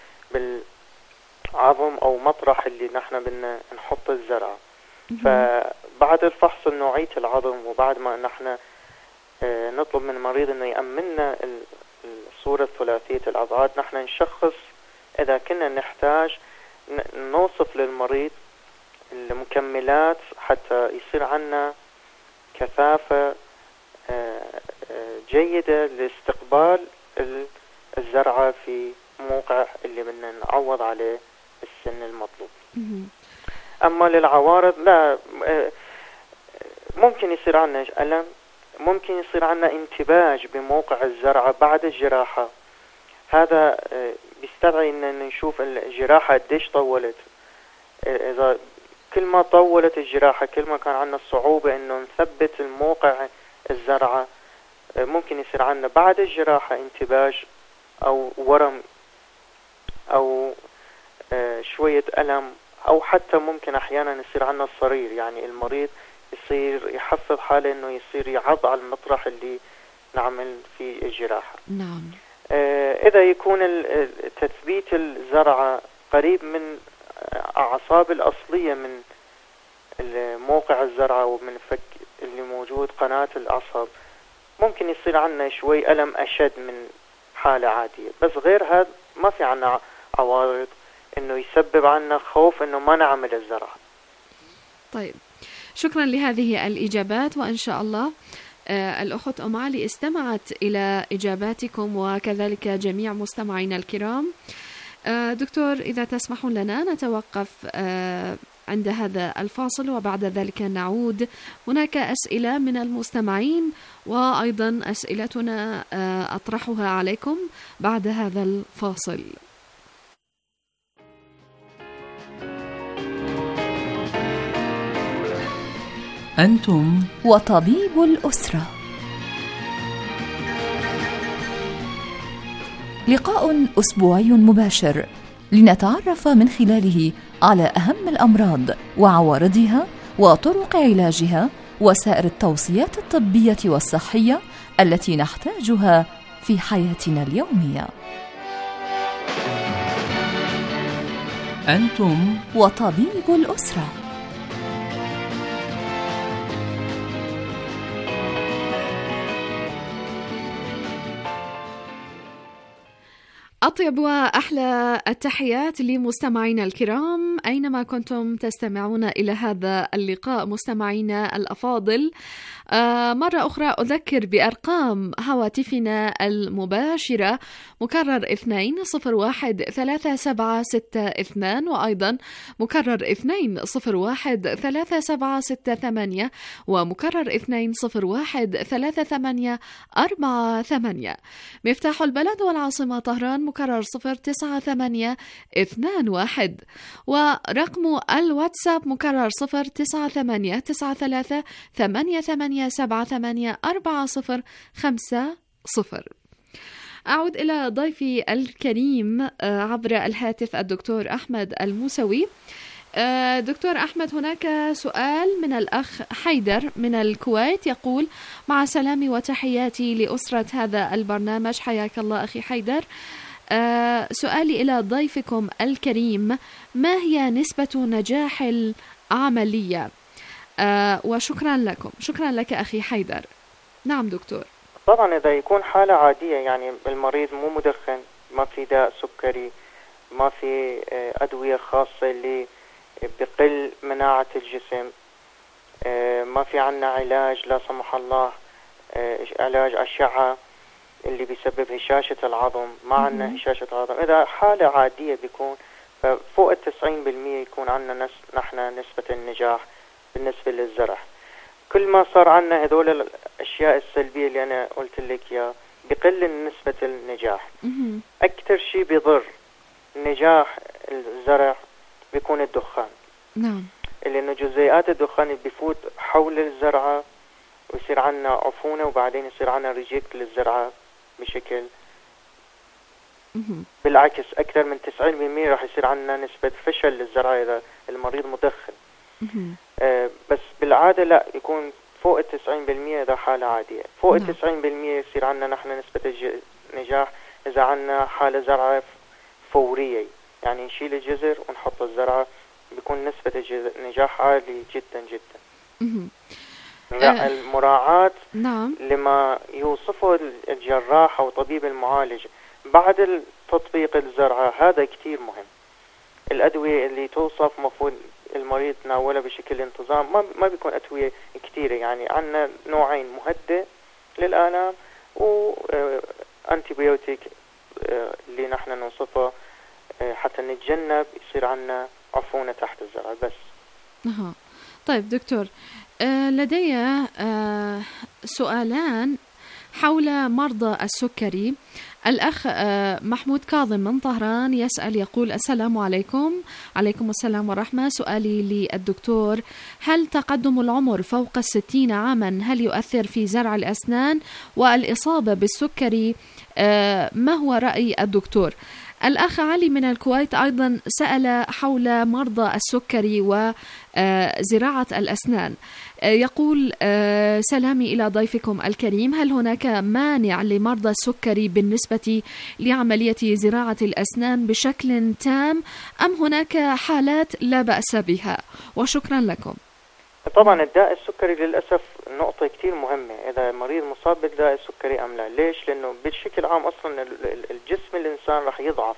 بالعظم أو مطرح اللي نحن بدنا نحط الزرعة. فبعد الفحص نوعية العظم وبعد ما نحن نطلب من المريض انه يأمننا الصورة الثلاثية الأضعاد، نحن نشخص اذا كنا نحتاج نوصف للمريض المكملات حتى يصير عنا كثافة جيدة لاستقبال الزرعة في موقع اللي بدنا نعوض عليه السن المطلوب. اما للعوارض لا، ممكن يصير عنا ألم، ممكن يصير عنا انتباج بموقع الزرعة بعد الجراحة. هذا بيستدعي ان نشوف الجراحة قديش طولت. اذا كل ما طولت الجراحة كل ما كان عنا صعوبة انه نثبت الموقع الزرعة. ممكن يصير عنا بعد الجراحة انتباج او ورم او شوية ألم، او حتى ممكن احيانا يصير عنا الصرير، يعني المريض يصير يحفظ حاله انه يصير يعض على المطرح اللي نعمل فيه الجراحة. نعم. آه اذا يكون تثبيت الزرعة قريب من اعصاب الاصلية من موقع الزرعة ومن فك اللي موجود قناة العصب، ممكن يصير عنا شوي ألم اشد من حالة عادية، بس غير هذا ما في عنا عوارض انه يسبب عنا خوف انه ما نعمل الزرعة. طيب، شكرا لهذه الإجابات، وإن شاء الله الأخت أم علي استمعت إلى إجاباتكم وكذلك جميع مستمعينا الكرام. دكتور، إذا تسمحون لنا نتوقف عند هذا الفاصل وبعد ذلك نعود. هناك أسئلة من المستمعين وأيضا أسئلتنا أطرحها عليكم بعد هذا الفاصل. أنتم وطبيب الأسرة، لقاء أسبوعي مباشر لنتعرف من خلاله على أهم الأمراض وعوارضها وطرق علاجها وسائر التوصيات الطبية والصحية التي نحتاجها في حياتنا اليومية. أنتم وطبيب الأسرة. أطيب وأحلى التحيات لمستمعينا الكرام أينما كنتم تستمعون إلى هذا اللقاء مستمعينا الأفاضل. آه مرة أخرى أذكر بأرقام هواتفنا المباشرة مكرر اثنين صفر واحد ثلاثة سبعة ستة اثنان وأيضا مكرر اثنين صفر واحد ثلاثة سبعة ستة ثمانية ومكرر اثنين صفر واحد ثلاثة ثمانية أربعة ثمانية. مفتاح البلد والعاصمة طهران مكرر صفر تسعة ثمانية اثنان واحد ورقم الواتساب مكرر صفر تسعة ثمانية تسعة ثلاثة ثمانية ثمانية سبعة ثمانية أربعة صفر خمسة صفر. أعود إلى ضيفي الكريم عبر الهاتف الدكتور أحمد الموسوي. دكتور أحمد، هناك سؤال من الأخ حيدر من الكويت يقول: مع سلامي وتحياتي لأسرة هذا البرنامج. حياك الله أخي حيدر. سؤالي إلى ضيفكم الكريم: ما هي نسبة نجاح العملية؟ وشكرا لكم. شكرا لك أخي حيدر. نعم دكتور. طبعا إذا يكون حالة عادية، يعني المريض مو مدخن، ما في داء سكري، ما في أدوية خاصة اللي بقل مناعة الجسم، ما في عنا علاج لا سمح الله علاج أشعة اللي بيسبب هشاشة العظم، ما عنا هشاشة العظم، إذا حالة عادية بيكون فوق التسعين بالمية يكون عنا نحن نسبة النجاح بالنسبة للزرع. كل ما صار عنا هذول الأشياء السلبية اللي أنا قلت لك إياها بقل نسبة النجاح. أكثر شيء بيضر نجاح الزرع بيكون الدخان. نعم. لأنه جزيئات الدخان بيفوت حول الزرعة ويصير عنا عفونة وبعدين يصير عنا ريجكت للزرعة بشكل بالعكس أكثر من تسعين بالمية راح يصير عنا نسبة فشل للزرعة إذا المريض مدخن. آه بس بالعادة لا، يكون فوق التسعين بالمية إذا حالة عادية. فوق التسعين بالمية يصير عنا نحن نسبة النجاح إذا عنا حالة زرعة فورية، يعني نشيل الجذر ونحط الزرعة بيكون نسبة النجاح عالي جدا جدا. أه المراعاة نعم. لما يوصفه الجراح أو طبيب المعالج بعد تطبيق الزرعة هذا كتير مهم. الأدوية اللي توصف مفروض المريض تناولها بشكل انتظام، ما ما بيكون أدوية كتيرة، يعني عنا نوعين: مهدئ للآلام وأنتيبيوتيك اللي نحن نوصفه حتى نتجنب يصير عنا عفونة تحت الزرع بس. أها. طيب دكتور، آه لدي آه سؤالان حول مرضى السكري. الأخ آه محمود كاظم من طهران يسأل يقول: السلام عليكم. عليكم السلام ورحمة. سؤالي للدكتور: هل تقدم العمر فوق الستين عاما هل يؤثر في زرع الأسنان والإصابة بالسكري؟ آه ما هو رأي الدكتور؟ الأخ علي من الكويت أيضا سأل حول مرضى السكري وزراعة الأسنان. يقول: سلامي إلى ضيفكم الكريم، هل هناك مانع لمرضى السكري بالنسبة لعملية زراعة الأسنان بشكل تام أم هناك حالات لا بأس بها؟ وشكرا لكم. طبعا الداء السكري للأسف نقطة كتير مهمة، إذا المريض مصاب بالداء السكري أم لا. ليش؟ لأنه بشكل عام أصلا الجسم الإنسان رح يضعف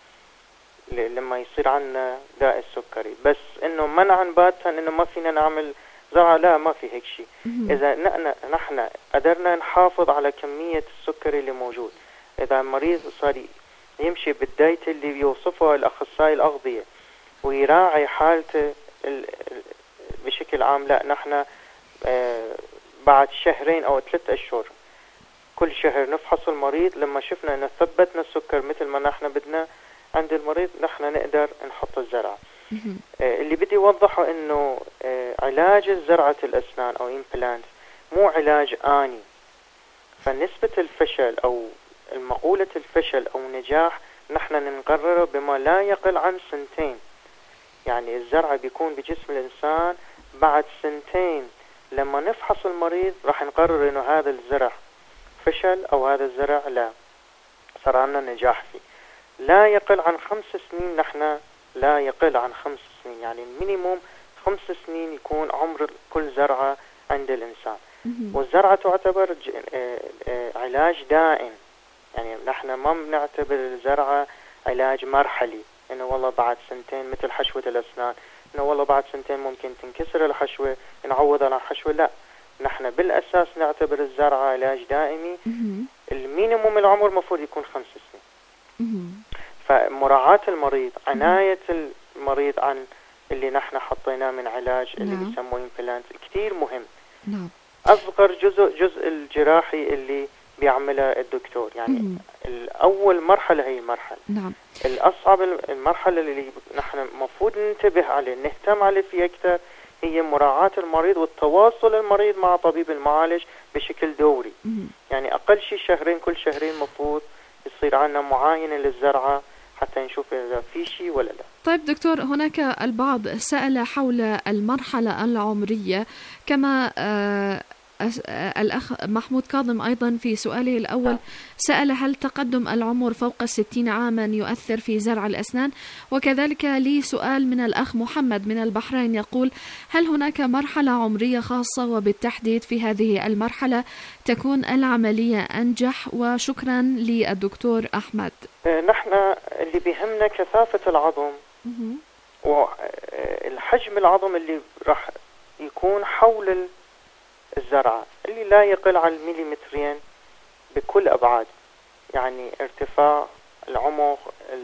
لما يصير عنا داء السكري، بس إنه منعا باتا إنه ما فينا نعمل زرعة، لا، ما في هيك شيء. إذا نحن قدرنا نحافظ على كمية السكري اللي موجود، إذا المريض صار يمشي بالدايت اللي بيوصفه الأخصائي الأغذية ويراعي حالته بشكل عام، لا، نحن آه بعد شهرين أو ثلاثة أشهر كل شهر نفحص المريض. لما شفنا أنه ثبتنا السكر مثل ما نحن بدنا عند المريض، نحن نقدر نحط الزرعة. آه اللي بدي أوضحه أنه آه علاج زرعة الأسنان أو إمبلانت مو علاج آني، فنسبة الفشل أو المقولة الفشل أو نجاح نحن نقرره بما لا يقل عن سنتين. يعني الزرع بيكون بجسم الإنسان بعد سنتين، لما نفحص المريض راح نقرر إنه هذا الزرع فشل أو هذا الزرع لا صار عنا نجاح فيه. لا يقل عن خمس سنين، نحن لا يقل عن خمس سنين، يعني المينيموم خمس سنين يكون عمر كل زرعة عند الإنسان. والزرعة تعتبر علاج دائم، يعني نحن ما بنعتبر الزرعة علاج مرحلي، إنه والله بعد سنتين مثل حشوة الأسنان، إنه والله بعد سنتين ممكن تنكسر الحشوة نعوض على الحشوة، لا، نحن بالأساس نعتبر الزرعة علاج دائمي. المينيموم العمر مفروض يكون خمس سنين. فمراعاة المريض، عناية المريض عن اللي نحن حطيناه من علاج اللي نعم. بيسموه إمبلانت كتير مهم. نعم. أصغر جزء جزء الجراحي اللي بيعمله الدكتور، يعني مم. الأول مرحلة هي المرحلة. نعم. الأصعب المرحلة اللي نحن مفروض ننتبه عليه نهتم عليه فيه أكثر هي مراعاة المريض والتواصل المريض مع طبيب المعالج بشكل دوري. مم. يعني أقل شيء شهرين، كل شهرين مفروض يصير عنا معاينة للزرعة حتى نشوف إذا في شيء ولا لا. طيب دكتور، هناك البعض سأل حول المرحلة العمرية، كما آه الأخ محمود كاظم أيضا في سؤاله الأول سأل هل تقدم العمر فوق الستين عاما يؤثر في زرع الأسنان؟ وكذلك لي سؤال من الأخ محمد من البحرين يقول هل هناك مرحلة عمرية خاصة وبالتحديد في هذه المرحلة تكون العملية أنجح؟ وشكرا للدكتور أحمد. نحن اللي بيهمنا كثافة العظم والحجم العظم اللي راح يكون حول الزرعة اللي لا يقل عن المليمترين بكل أبعاد، يعني ارتفاع، العمق،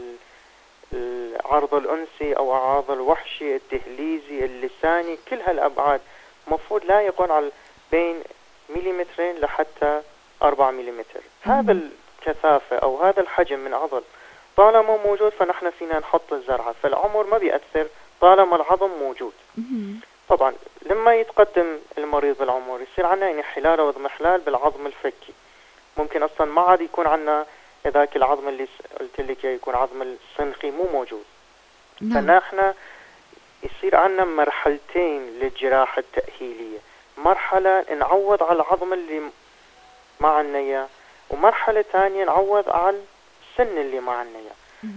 العرض الأنسي أو العرض الوحشي، الدهليزي، اللساني، كل هالأبعاد مفروض لا يكون على بين مليمترين لحتى أربعة مليمتر. هذا الكثافة أو هذا الحجم من عضل طالما موجود فنحن فينا نحط الزرعة، فالعمر ما بيأثر طالما العظم موجود. طبعا لما يتقدم المريض بالعمر يصير عنا انحلال او اضمحلال بالعظم الفكي، ممكن اصلا ما عاد يكون عنا ذاك العظم اللي قلت لك يكون عظم الصنخي مو موجود. نعم. فنحن يصير عنا مرحلتين للجراحة التأهيلية، مرحلة نعوض على العظم اللي ما عنا اياه، ومرحلة ثانية نعوض على السن اللي ما عنا اياه.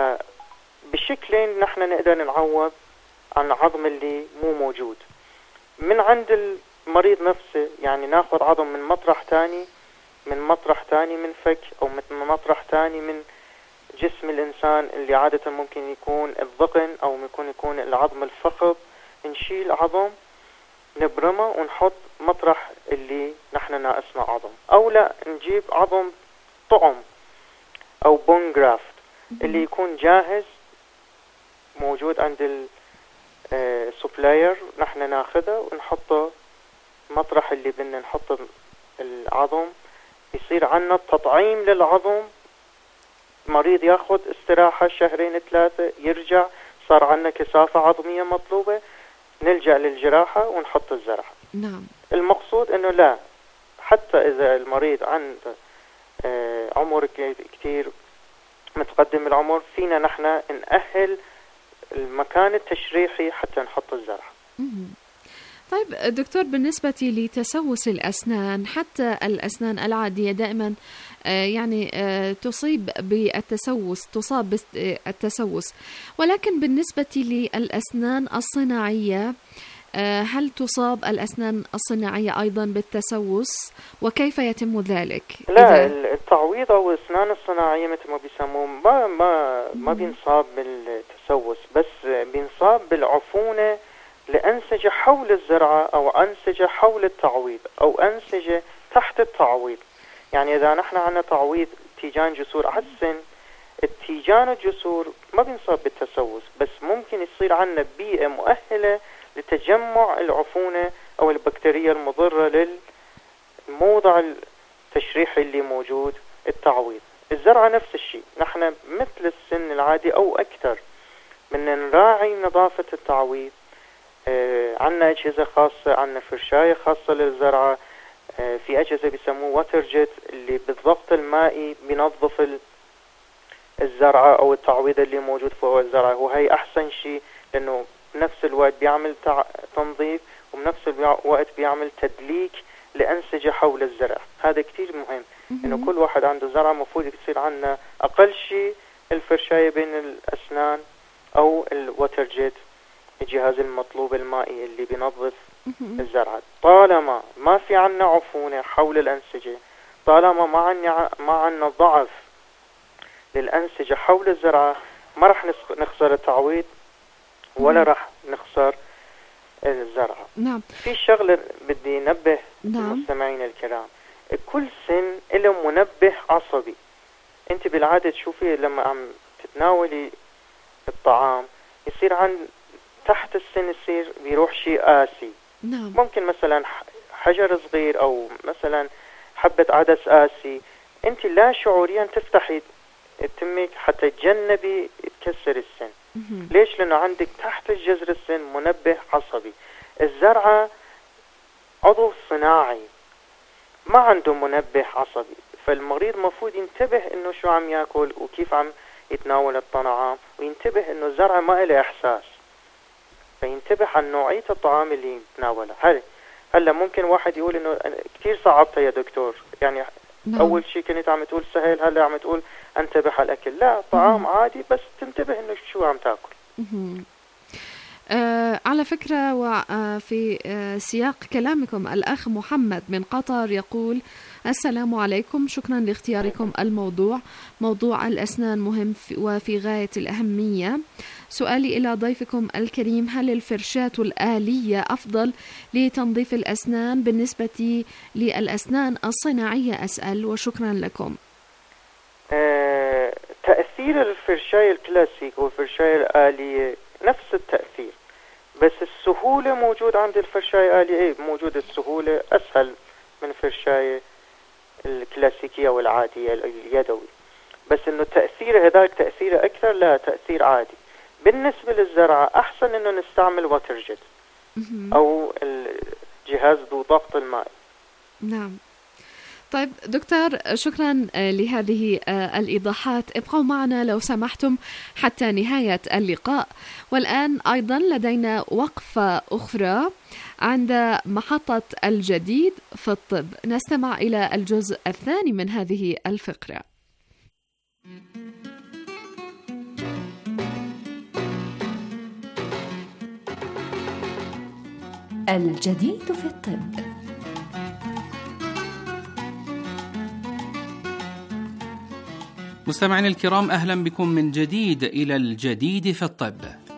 فبشكلين نحن نقدر نعوض عن العظم اللي مو موجود من عند المريض نفسه، يعني ناخذ عظم من مطرح تاني من مطرح تاني من فك او من مطرح تاني من جسم الانسان اللي عادة ممكن يكون الذقن او ممكن يكون العظم الفخذ، نشيل عظم نبرمه ونحط مطرح اللي نحن ناقصنا عظم، او لا نجيب عظم طعم او بون جرافت اللي يكون جاهز موجود عند ال سوبلاير، نحن ناخذه ونحطه مطرح اللي بدنا نحط العظم، يصير عنا تطعيم للعظم، مريض ياخذ استراحة شهرين ثلاثة يرجع صار عنا كثافة عظمية مطلوبة، نلجأ للجراحة ونحط الزرعة. نعم. المقصود انه لا، حتى اذا المريض عنده عمر كتير متقدم العمر فينا نحن نأهل المكان التشريحي حتى نحط الزرع. طيب دكتور، بالنسبة لتسوس الأسنان، حتى الأسنان العادية دائما يعني تصيب بالتسوس تصاب بالتسوس، ولكن بالنسبة للأسنان الصناعية هل تصاب الأسنان الصناعية أيضا بالتسوس وكيف يتم ذلك؟ لا، التعويض أو الأسنان الصناعية مثل ما بيسموه ما ما ما بينصاب بالتسوس، بس بينصاب بالعفونة لأنسجة حول الزرعة أو أنسجة حول التعويض أو أنسجة تحت التعويض. يعني إذا نحن عنا تعويض تيجان جسور على السن، التيجان الجسور ما بينصاب بالتسوس، بس ممكن يصير عنا بيئة مؤهلة لتجمع العفونة أو البكتيريا المضرة للموضع التشريحي اللي موجود التعويض. الزرعة نفس الشيء، نحن مثل السن العادي أو أكثر بدنا نراعي نظافة التعويض. آه عنا أجهزة خاصة، عنا فرشاية خاصة للزرعة، آه في أجهزة بيسموه واتر جيت اللي بالضغط المائي بينظف الزرعة أو التعويض اللي موجود فوق الزرعة، وهي أحسن شيء لأنه بنفس الوقت بيعمل تنظيف وبنفس الوقت بيعمل تدليك لأنسجة حول الزرع. هذا كتير مهم، إنه كل واحد عنده زرعة مفروض يصير عندنا أقل شيء الفرشاية بين الأسنان أو الوتر جيت، الجهاز المطلوب المائي اللي بينظف الزرعة. طالما ما في عنا عفونة حول الأنسجة، طالما ما عنا ما عنا ضعف للأنسجة حول الزرعة، ما راح نخسر التعويض ولا راح نخسر الزرعة. نعم. في شغلة بدي نبه نعم. المستمعين الكرام، كل سن له منبه عصبي. انت بالعادة تشوفي لما عم تتناولي الطعام يصير عند تحت السن يصير بيروح شيء قاسي. نعم. ممكن مثلا حجر صغير او مثلا حبة عدس قاسي، انت لا شعوريا تفتحي تمك حتى تجنبي تكسر السن. مهم. ليش؟ لانه عندك تحت الجذر السن منبه عصبي. الزرعة عضو صناعي ما عنده منبه عصبي، فالمريض مفروض ينتبه انه شو عم ياكل وكيف عم يتناول الطعام، وينتبه انه الزرعة ما له احساس، فينتبه عن نوعية الطعام اللي يتناولها. هلا هلا ممكن واحد يقول انه كثير صعبتها يا دكتور، يعني نعم. اول شيء كنت عم تقول سهل، هلا عم تقول انتبه على الاكل. لا، طعام مم. عادي بس تنتبه انه شو عم تاكل. مهم. آه على فكرة، وفي آه سياق كلامكم الأخ محمد من قطر يقول: السلام عليكم، شكرا لاختياركم الموضوع. موضوع الأسنان مهم وفي غاية الأهمية. سؤالي إلى ضيفكم الكريم: هل الفرشاة الآلية أفضل لتنظيف الأسنان بالنسبة للأسنان الصناعية؟ أسأل وشكرا لكم. آه تأثير الفرشاية الكلاسيك والفرشاية الآلية نفس التأثير، بس السهولة موجود عند الفرشاية الآلية. ايه موجود السهولة، أسهل من الفرشاية الكلاسيكية والعادية اليدوي، بس إنه تأثير هذاك تأثير أكثر، لا تأثير عادي. بالنسبة للزرعة أحسن إنه نستعمل واتر جيت أو الجهاز ذو ضغط الماء. نعم. طيب دكتور، شكرا لهذه الإيضاحات. ابقوا معنا لو سمحتم حتى نهاية اللقاء. والآن أيضا لدينا وقفة أخرى عند محطة الجديد في الطب، نستمع إلى الجزء الثاني من هذه الفقرة. الجديد في الطب. مستمعينا الكرام، أهلا بكم من جديد إلى الجديد في الطب.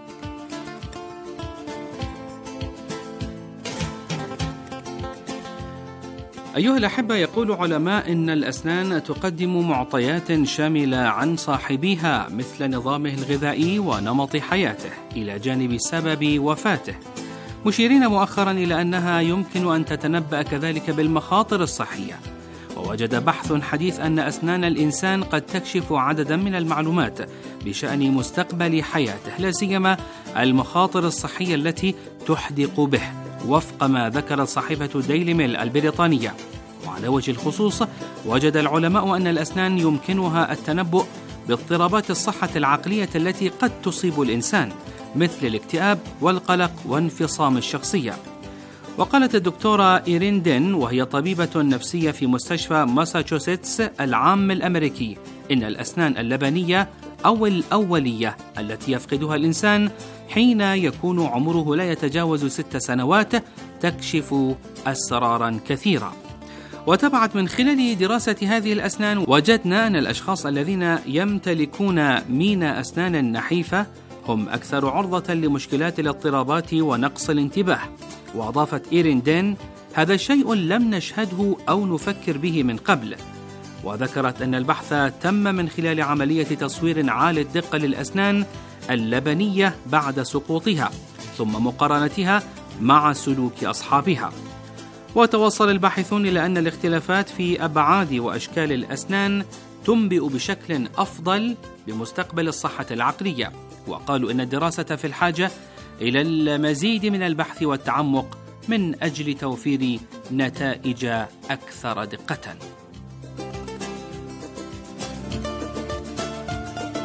أيها الأحبة، يقول علماء إن الأسنان تقدم معطيات شاملة عن صاحبها مثل نظامه الغذائي ونمط حياته إلى جانب سبب وفاته، مشيرين مؤخرا إلى أنها يمكن أن تتنبأ كذلك بالمخاطر الصحية. ووجد بحث حديث أن أسنان الإنسان قد تكشف عددا من المعلومات بشأن مستقبل حياته، لا سيما المخاطر الصحية التي تحدق به، وفق ما ذكرت صحيفة ديلي ميل البريطانية. وعلى وجه الخصوص، وجد العلماء أن الأسنان يمكنها التنبؤ باضطرابات الصحة العقلية التي قد تصيب الإنسان، مثل الاكتئاب والقلق وانفصام الشخصية. وقالت الدكتورة إيرين دين، وهي طبيبة نفسية في مستشفى ماساتشوستس العام الأمريكي، إن الأسنان اللبنية أو الأولية التي يفقدها الإنسان حين يكون عمره لا يتجاوز ست سنوات تكشف أسرارا كثيرة. وتبعت من خلال دراسة هذه الأسنان، وجدنا أن الأشخاص الذين يمتلكون مينا أسنان نحيفة هم أكثر عرضة لمشكلات الاضطرابات ونقص الانتباه. وأضافت إيرين دين: هذا شيء لم نشهده أو نفكر به من قبل. وذكرت أن البحث تم من خلال عملية تصوير عالي الدقة للأسنان اللبنية بعد سقوطها، ثم مقارنتها مع سلوك أصحابها. وتوصل الباحثون إلى أن الاختلافات في أبعاد وأشكال الأسنان تنبئ بشكل أفضل بمستقبل الصحة العقلية. وقالوا إن الدراسة في الحاجة إلى المزيد من البحث والتعمق من أجل توفير نتائج أكثر دقة.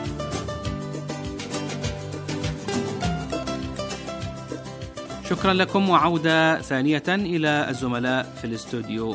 شكرا لكم، وعودة ثانية إلى الزملاء في الاستوديو.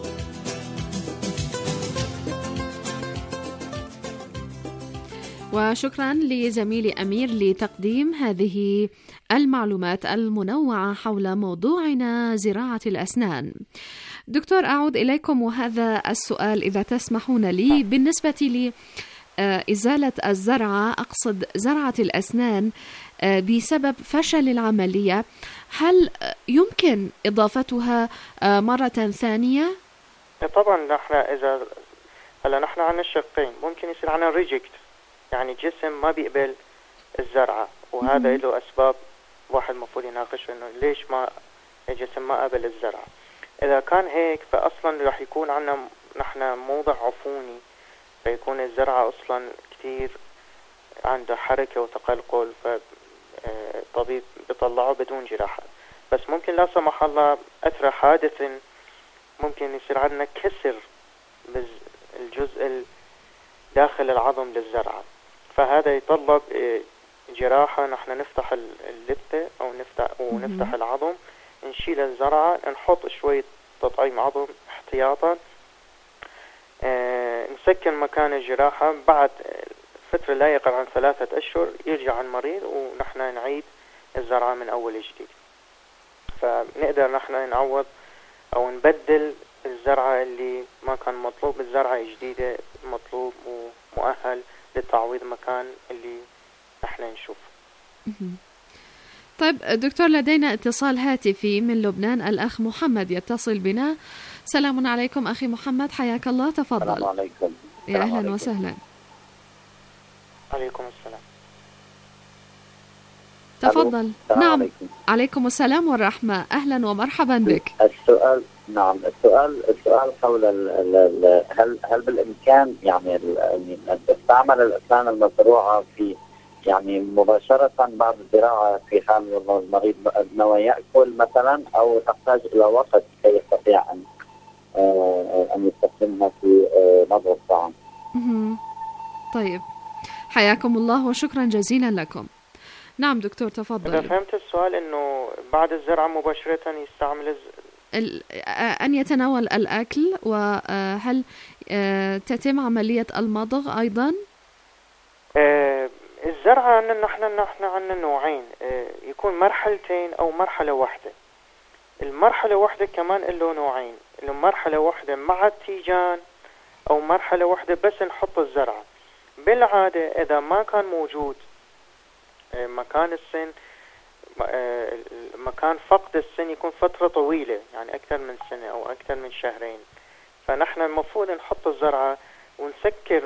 وشكرا لزميلي أمير لتقديم هذه المعلومات المنوعة حول موضوعنا زراعة الأسنان. دكتور، أعود إليكم وهذا السؤال إذا تسمحون لي. بالنسبة لإزالة الزرعة، أقصد زرعة الأسنان بسبب فشل العملية، هل يمكن إضافتها مرة ثانية؟ طبعا نحن إذا هلا نحن عنا الشقين، ممكن يصير عنا ريجكت، يعني جسم ما بيقبل الزرعة، وهذا له أسباب واحد مفروض يناقش إنه ليش ما الجسم ما قبل الزرعة. إذا كان هيك فأصلا راح يكون عنا نحن موضع عفوني، فيكون الزرعة أصلا كتير عنده حركة وتقلقل، فالطبيب بيطلعه بدون جراحة. بس ممكن لا سمح الله أثر حادث ممكن يصير عندنا كسر بالجزء داخل العظم للزرعة، فهذا يطلب جراحة. نحن نفتح اللثة أو نفتح ونفتح العظم، نشيل الزرعة، نحط شوية تطعيم عظم احتياطا، أه نسكن مكان الجراحة. بعد فترة لا يقل عن ثلاثة أشهر يرجع المريض ونحن نعيد الزرعة من أول جديد. فنقدر نحن نعوض أو نبدل الزرعة اللي ما كان مطلوب بالزرعة جديدة مطلوب ومؤهل لتعويض مكان اللي نحن نشوف. طيب دكتور، لدينا اتصال هاتفي من لبنان، الأخ محمد يتصل بنا. سلام عليكم أخي محمد، حياك الله، تفضل. السلام عليكم. يا أهلا عليكم. وسهلا. عليكم السلام. تفضل. نعم عليكم. عليكم السلام والرحمة، أهلا ومرحبا بك. السؤال نعم السؤال السؤال حول ال ال هل هل بالإمكان يعني استعمل الأسنان المزروعة في يعني مباشرة بعد الزراعة في حال المريض نوى يأكل مثلا، أو تحتاج إلى وقت كي يستطيع أن أن يستخدمها في مضغ الطعام؟ طيب، حياكم الله وشكرا جزيلا لكم. نعم دكتور تفضل. إذا فهمت السؤال إنه بعد الزرعة مباشرة يستعمل الز... أن يتناول الأكل، وهل تتم عملية المضغ أيضا؟ آه الزرعة عندنا نحن نحن عندنا نوعين، آه يكون مرحلتين أو مرحلة واحدة. المرحلة واحدة كمان له نوعين، له مرحلة واحدة مع التيجان أو مرحلة واحدة بس نحط الزرعة. بالعادة إذا ما كان موجود آه مكان السن، آه مكان فقد السن يكون فترة طويلة، يعني أكثر من سنة أو أكثر من شهرين، فنحن المفروض نحط الزرعة ونسكر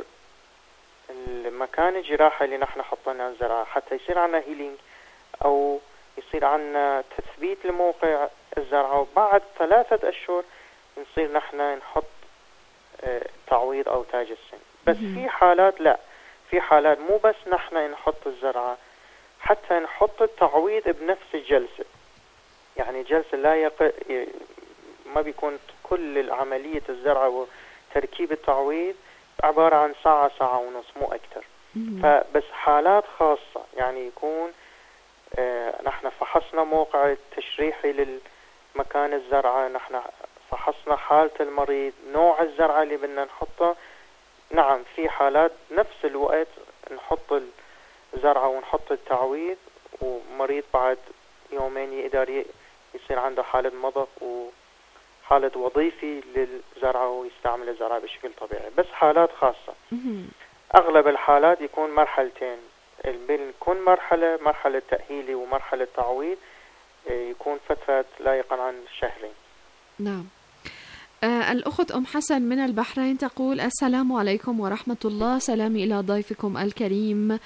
المكان الجراحة اللي نحن حطينا الزرعة حتى يصير عنا هيلينج أو يصير عنا تثبيت لموقع الزرعة، وبعد ثلاثة أشهر نصير نحن نحط اه تعويض أو تاج السن. بس في حالات لا، في حالات مو بس نحن نحط الزرعة، حتى نحط التعويض بنفس الجلسة. يعني جلسة لا يق... ما بيكون كل عملية الزرعة وتركيب التعويض عبارة عن ساعة ساعة ونص مو أكثر. فبس حالات خاصة، يعني يكون آه نحن فحصنا موقع التشريحي للمكان الزرعة، نحن فحصنا حالة المريض، نوع الزرعة اللي بدنا نحطها. نعم في حالات نفس الوقت نحط الزرعة ونحط التعويض، ومريض بعد يومين يقدر يصير عنده حالة مضغ وحالة وظيفي للزرعة ويستعمل الزرعة بشكل طبيعي. بس حالات خاصة. أغلب الحالات يكون مرحلتين، بين كل مرحلة مرحلة تأهيلي ومرحلة تعويض يكون فترة لا يقل عن شهرين. نعم. آه الأخت أم حسن من البحرين تقول: السلام عليكم ورحمة الله، سلامي إلى ضيفكم الكريم.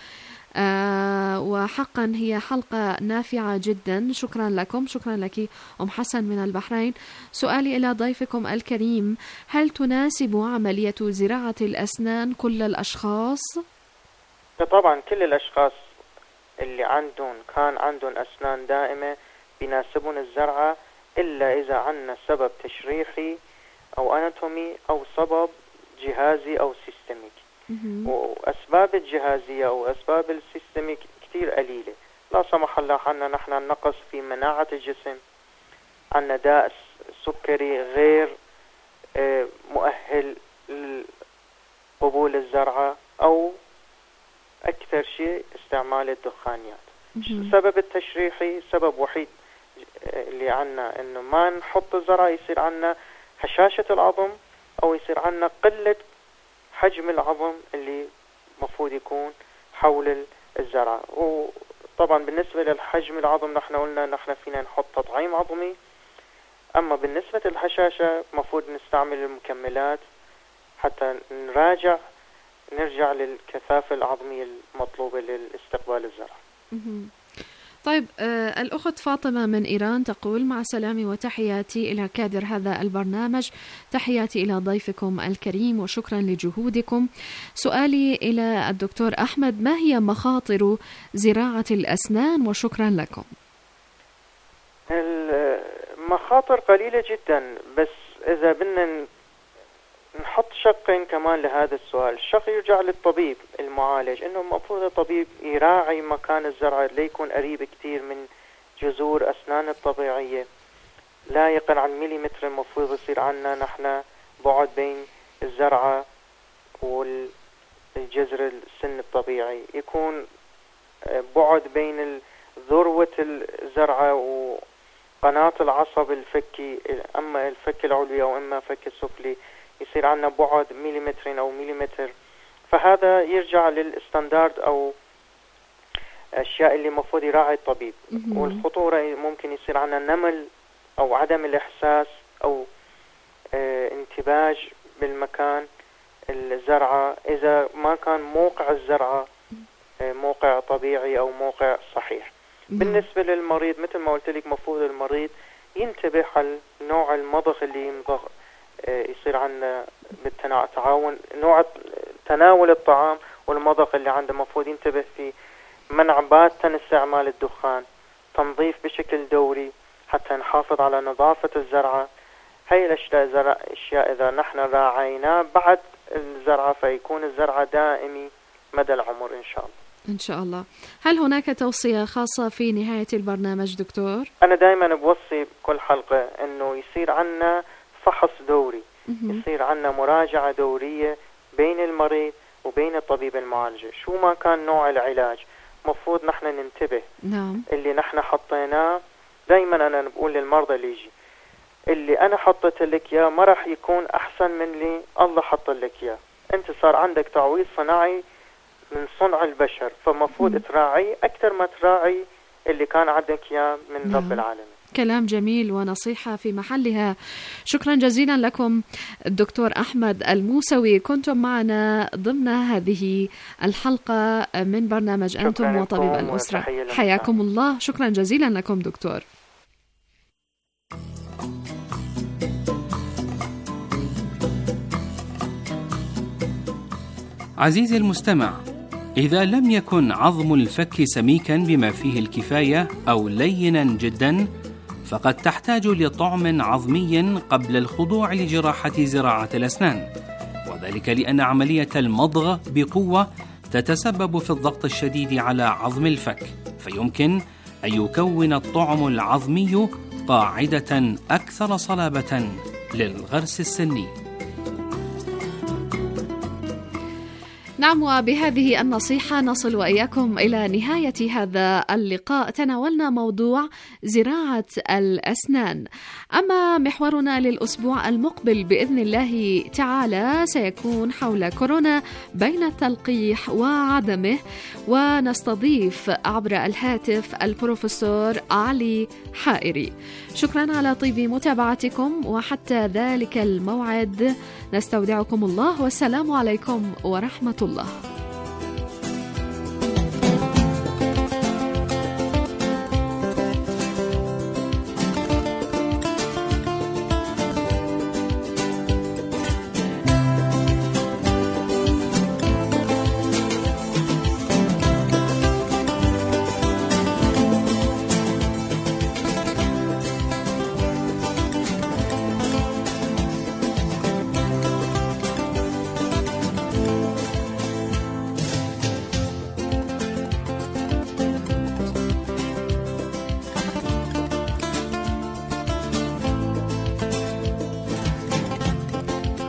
آه وحقا هي حلقة نافعة جدا، شكرا لكم. شكرا لك أم حسن من البحرين. سؤالي إلى ضيفكم الكريم: هل تناسب عملية زراعة الأسنان كل الأشخاص؟ طبعا كل الأشخاص اللي عندهم كان عندهم أسنان دائمة بيناسبون الزرعة، إلا إذا عندنا سبب تشريحي أو أناتومي أو سبب جهازي أو سيستميك. وأسباب الجهازية أو أسباب السيستميك كتير قليلة، لا سمح الله عنا نحن نقص في مناعة الجسم، عنا داء سكري غير مؤهل لقبول الزرعة، أو أكثر شيء استعمال الدخانيات. السبب التشريحي سبب وحيد اللي عنا إنه ما نحط الزرعة، يصير عنا هشاشة العظم أو يصير عنا قلة حجم العظم اللي مفروض يكون حول الزرعة. وطبعا بالنسبة للحجم العظم نحن قلنا نحن فينا نحط تطعيم عظمي، أما بالنسبة للهشاشة مفروض نستعمل المكملات حتى نراجع نرجع للكثافة العظمية المطلوبة لاستقبال الزرع. طيب، آه الأخت فاطمة من إيران تقول: مع سلامي وتحياتي إلى كادر هذا البرنامج، تحياتي إلى ضيفكم الكريم وشكرا لجهودكم. سؤالي إلى الدكتور أحمد: ما هي مخاطر زراعة الأسنان؟ وشكرا لكم. المخاطر قليلة جدا، بس إذا بدنا نحط شقين كمان لهذا السؤال. الشق يرجع للطبيب المعالج، انه المفروض الطبيب يراعي مكان الزرعة ليكون قريب كتير من جذور اسنان الطبيعية، لا يقل عن مليمتر. المفروض يصير عنا نحن بعد بين الزرعة والجذر السن الطبيعي، يكون بعد بين ذروة الزرعة وقناة العصب الفكي، اما الفك العلوي او اما فك السفلي، يصير عنا بعد مليمترين أو مليمتر. فهذا يرجع للستاندارد أو أشياء اللي مفروض يراعي الطبيب. والخطورة ممكن يصير عنا نمل أو عدم الإحساس أو اه انتباج بالمكان الزرعة إذا ما كان موقع الزرعة اه موقع طبيعي أو موقع صحيح. بالنسبة للمريض مثل ما قلت لك، مفروض المريض ينتبه على نوع المضغ اللي يمضغ، يصير عندنا بالتعاون نوع تناول الطعام والمضغ اللي عنده. مفروض ينتبه في منع باتا استعمال الدخان، تنظيف بشكل دوري حتى نحافظ على نظافة الزرعة. هاي الأشياء إذا نحن راعينا بعد الزرعة فيكون الزرعة دائمي مدى العمر إن شاء الله. إن شاء الله. هل هناك توصية خاصة في نهاية البرنامج دكتور؟ أنا دائما بوصي بكل حلقة إنه يصير عنا فحص دوري، يصير عنا مراجعة دورية بين المريض وبين الطبيب المعالج. شو ما كان نوع العلاج مفروض نحن ننتبه. نعم. اللي نحن حطيناه دايما أنا بقول للمرضى اللي يجي، اللي أنا حطيت لك إياه ما راح يكون أحسن من اللي الله حط لك إياه. أنت صار عندك تعويض صناعي من صنع البشر، فمفروض تراعي أكثر ما تراعي اللي كان عندك إياه من نعم. رب العالمين. كلام جميل ونصيحة في محلها. شكرا جزيلا لكم الدكتور أحمد الموسوي، كنتم معنا ضمن هذه الحلقة من برنامج أنتم وطبيب الأسرة. حياكم الله. شكرا جزيلا لكم دكتور. عزيزي المستمع، إذا لم يكن عظم الفك سميكا بما فيه الكفاية أو لينا جدا، فقد تحتاج لطعم عظمي قبل الخضوع لجراحة زراعة الأسنان، وذلك لأن عملية المضغ بقوة تتسبب في الضغط الشديد على عظم الفك، فيمكن أن يكون الطعم العظمي قاعدة أكثر صلابة للغرس السني. نعم، وبهذه النصيحة نصل وإياكم إلى نهاية هذا اللقاء. تناولنا موضوع زراعة الأسنان. أما محورنا للأسبوع المقبل بإذن الله تعالى سيكون حول كورونا بين التلقيح وعدمه، ونستضيف عبر الهاتف البروفيسور علي حائري. شكرا على طيب متابعتكم، وحتى ذلك الموعد نستودعكم الله، والسلام عليكم ورحمة الله.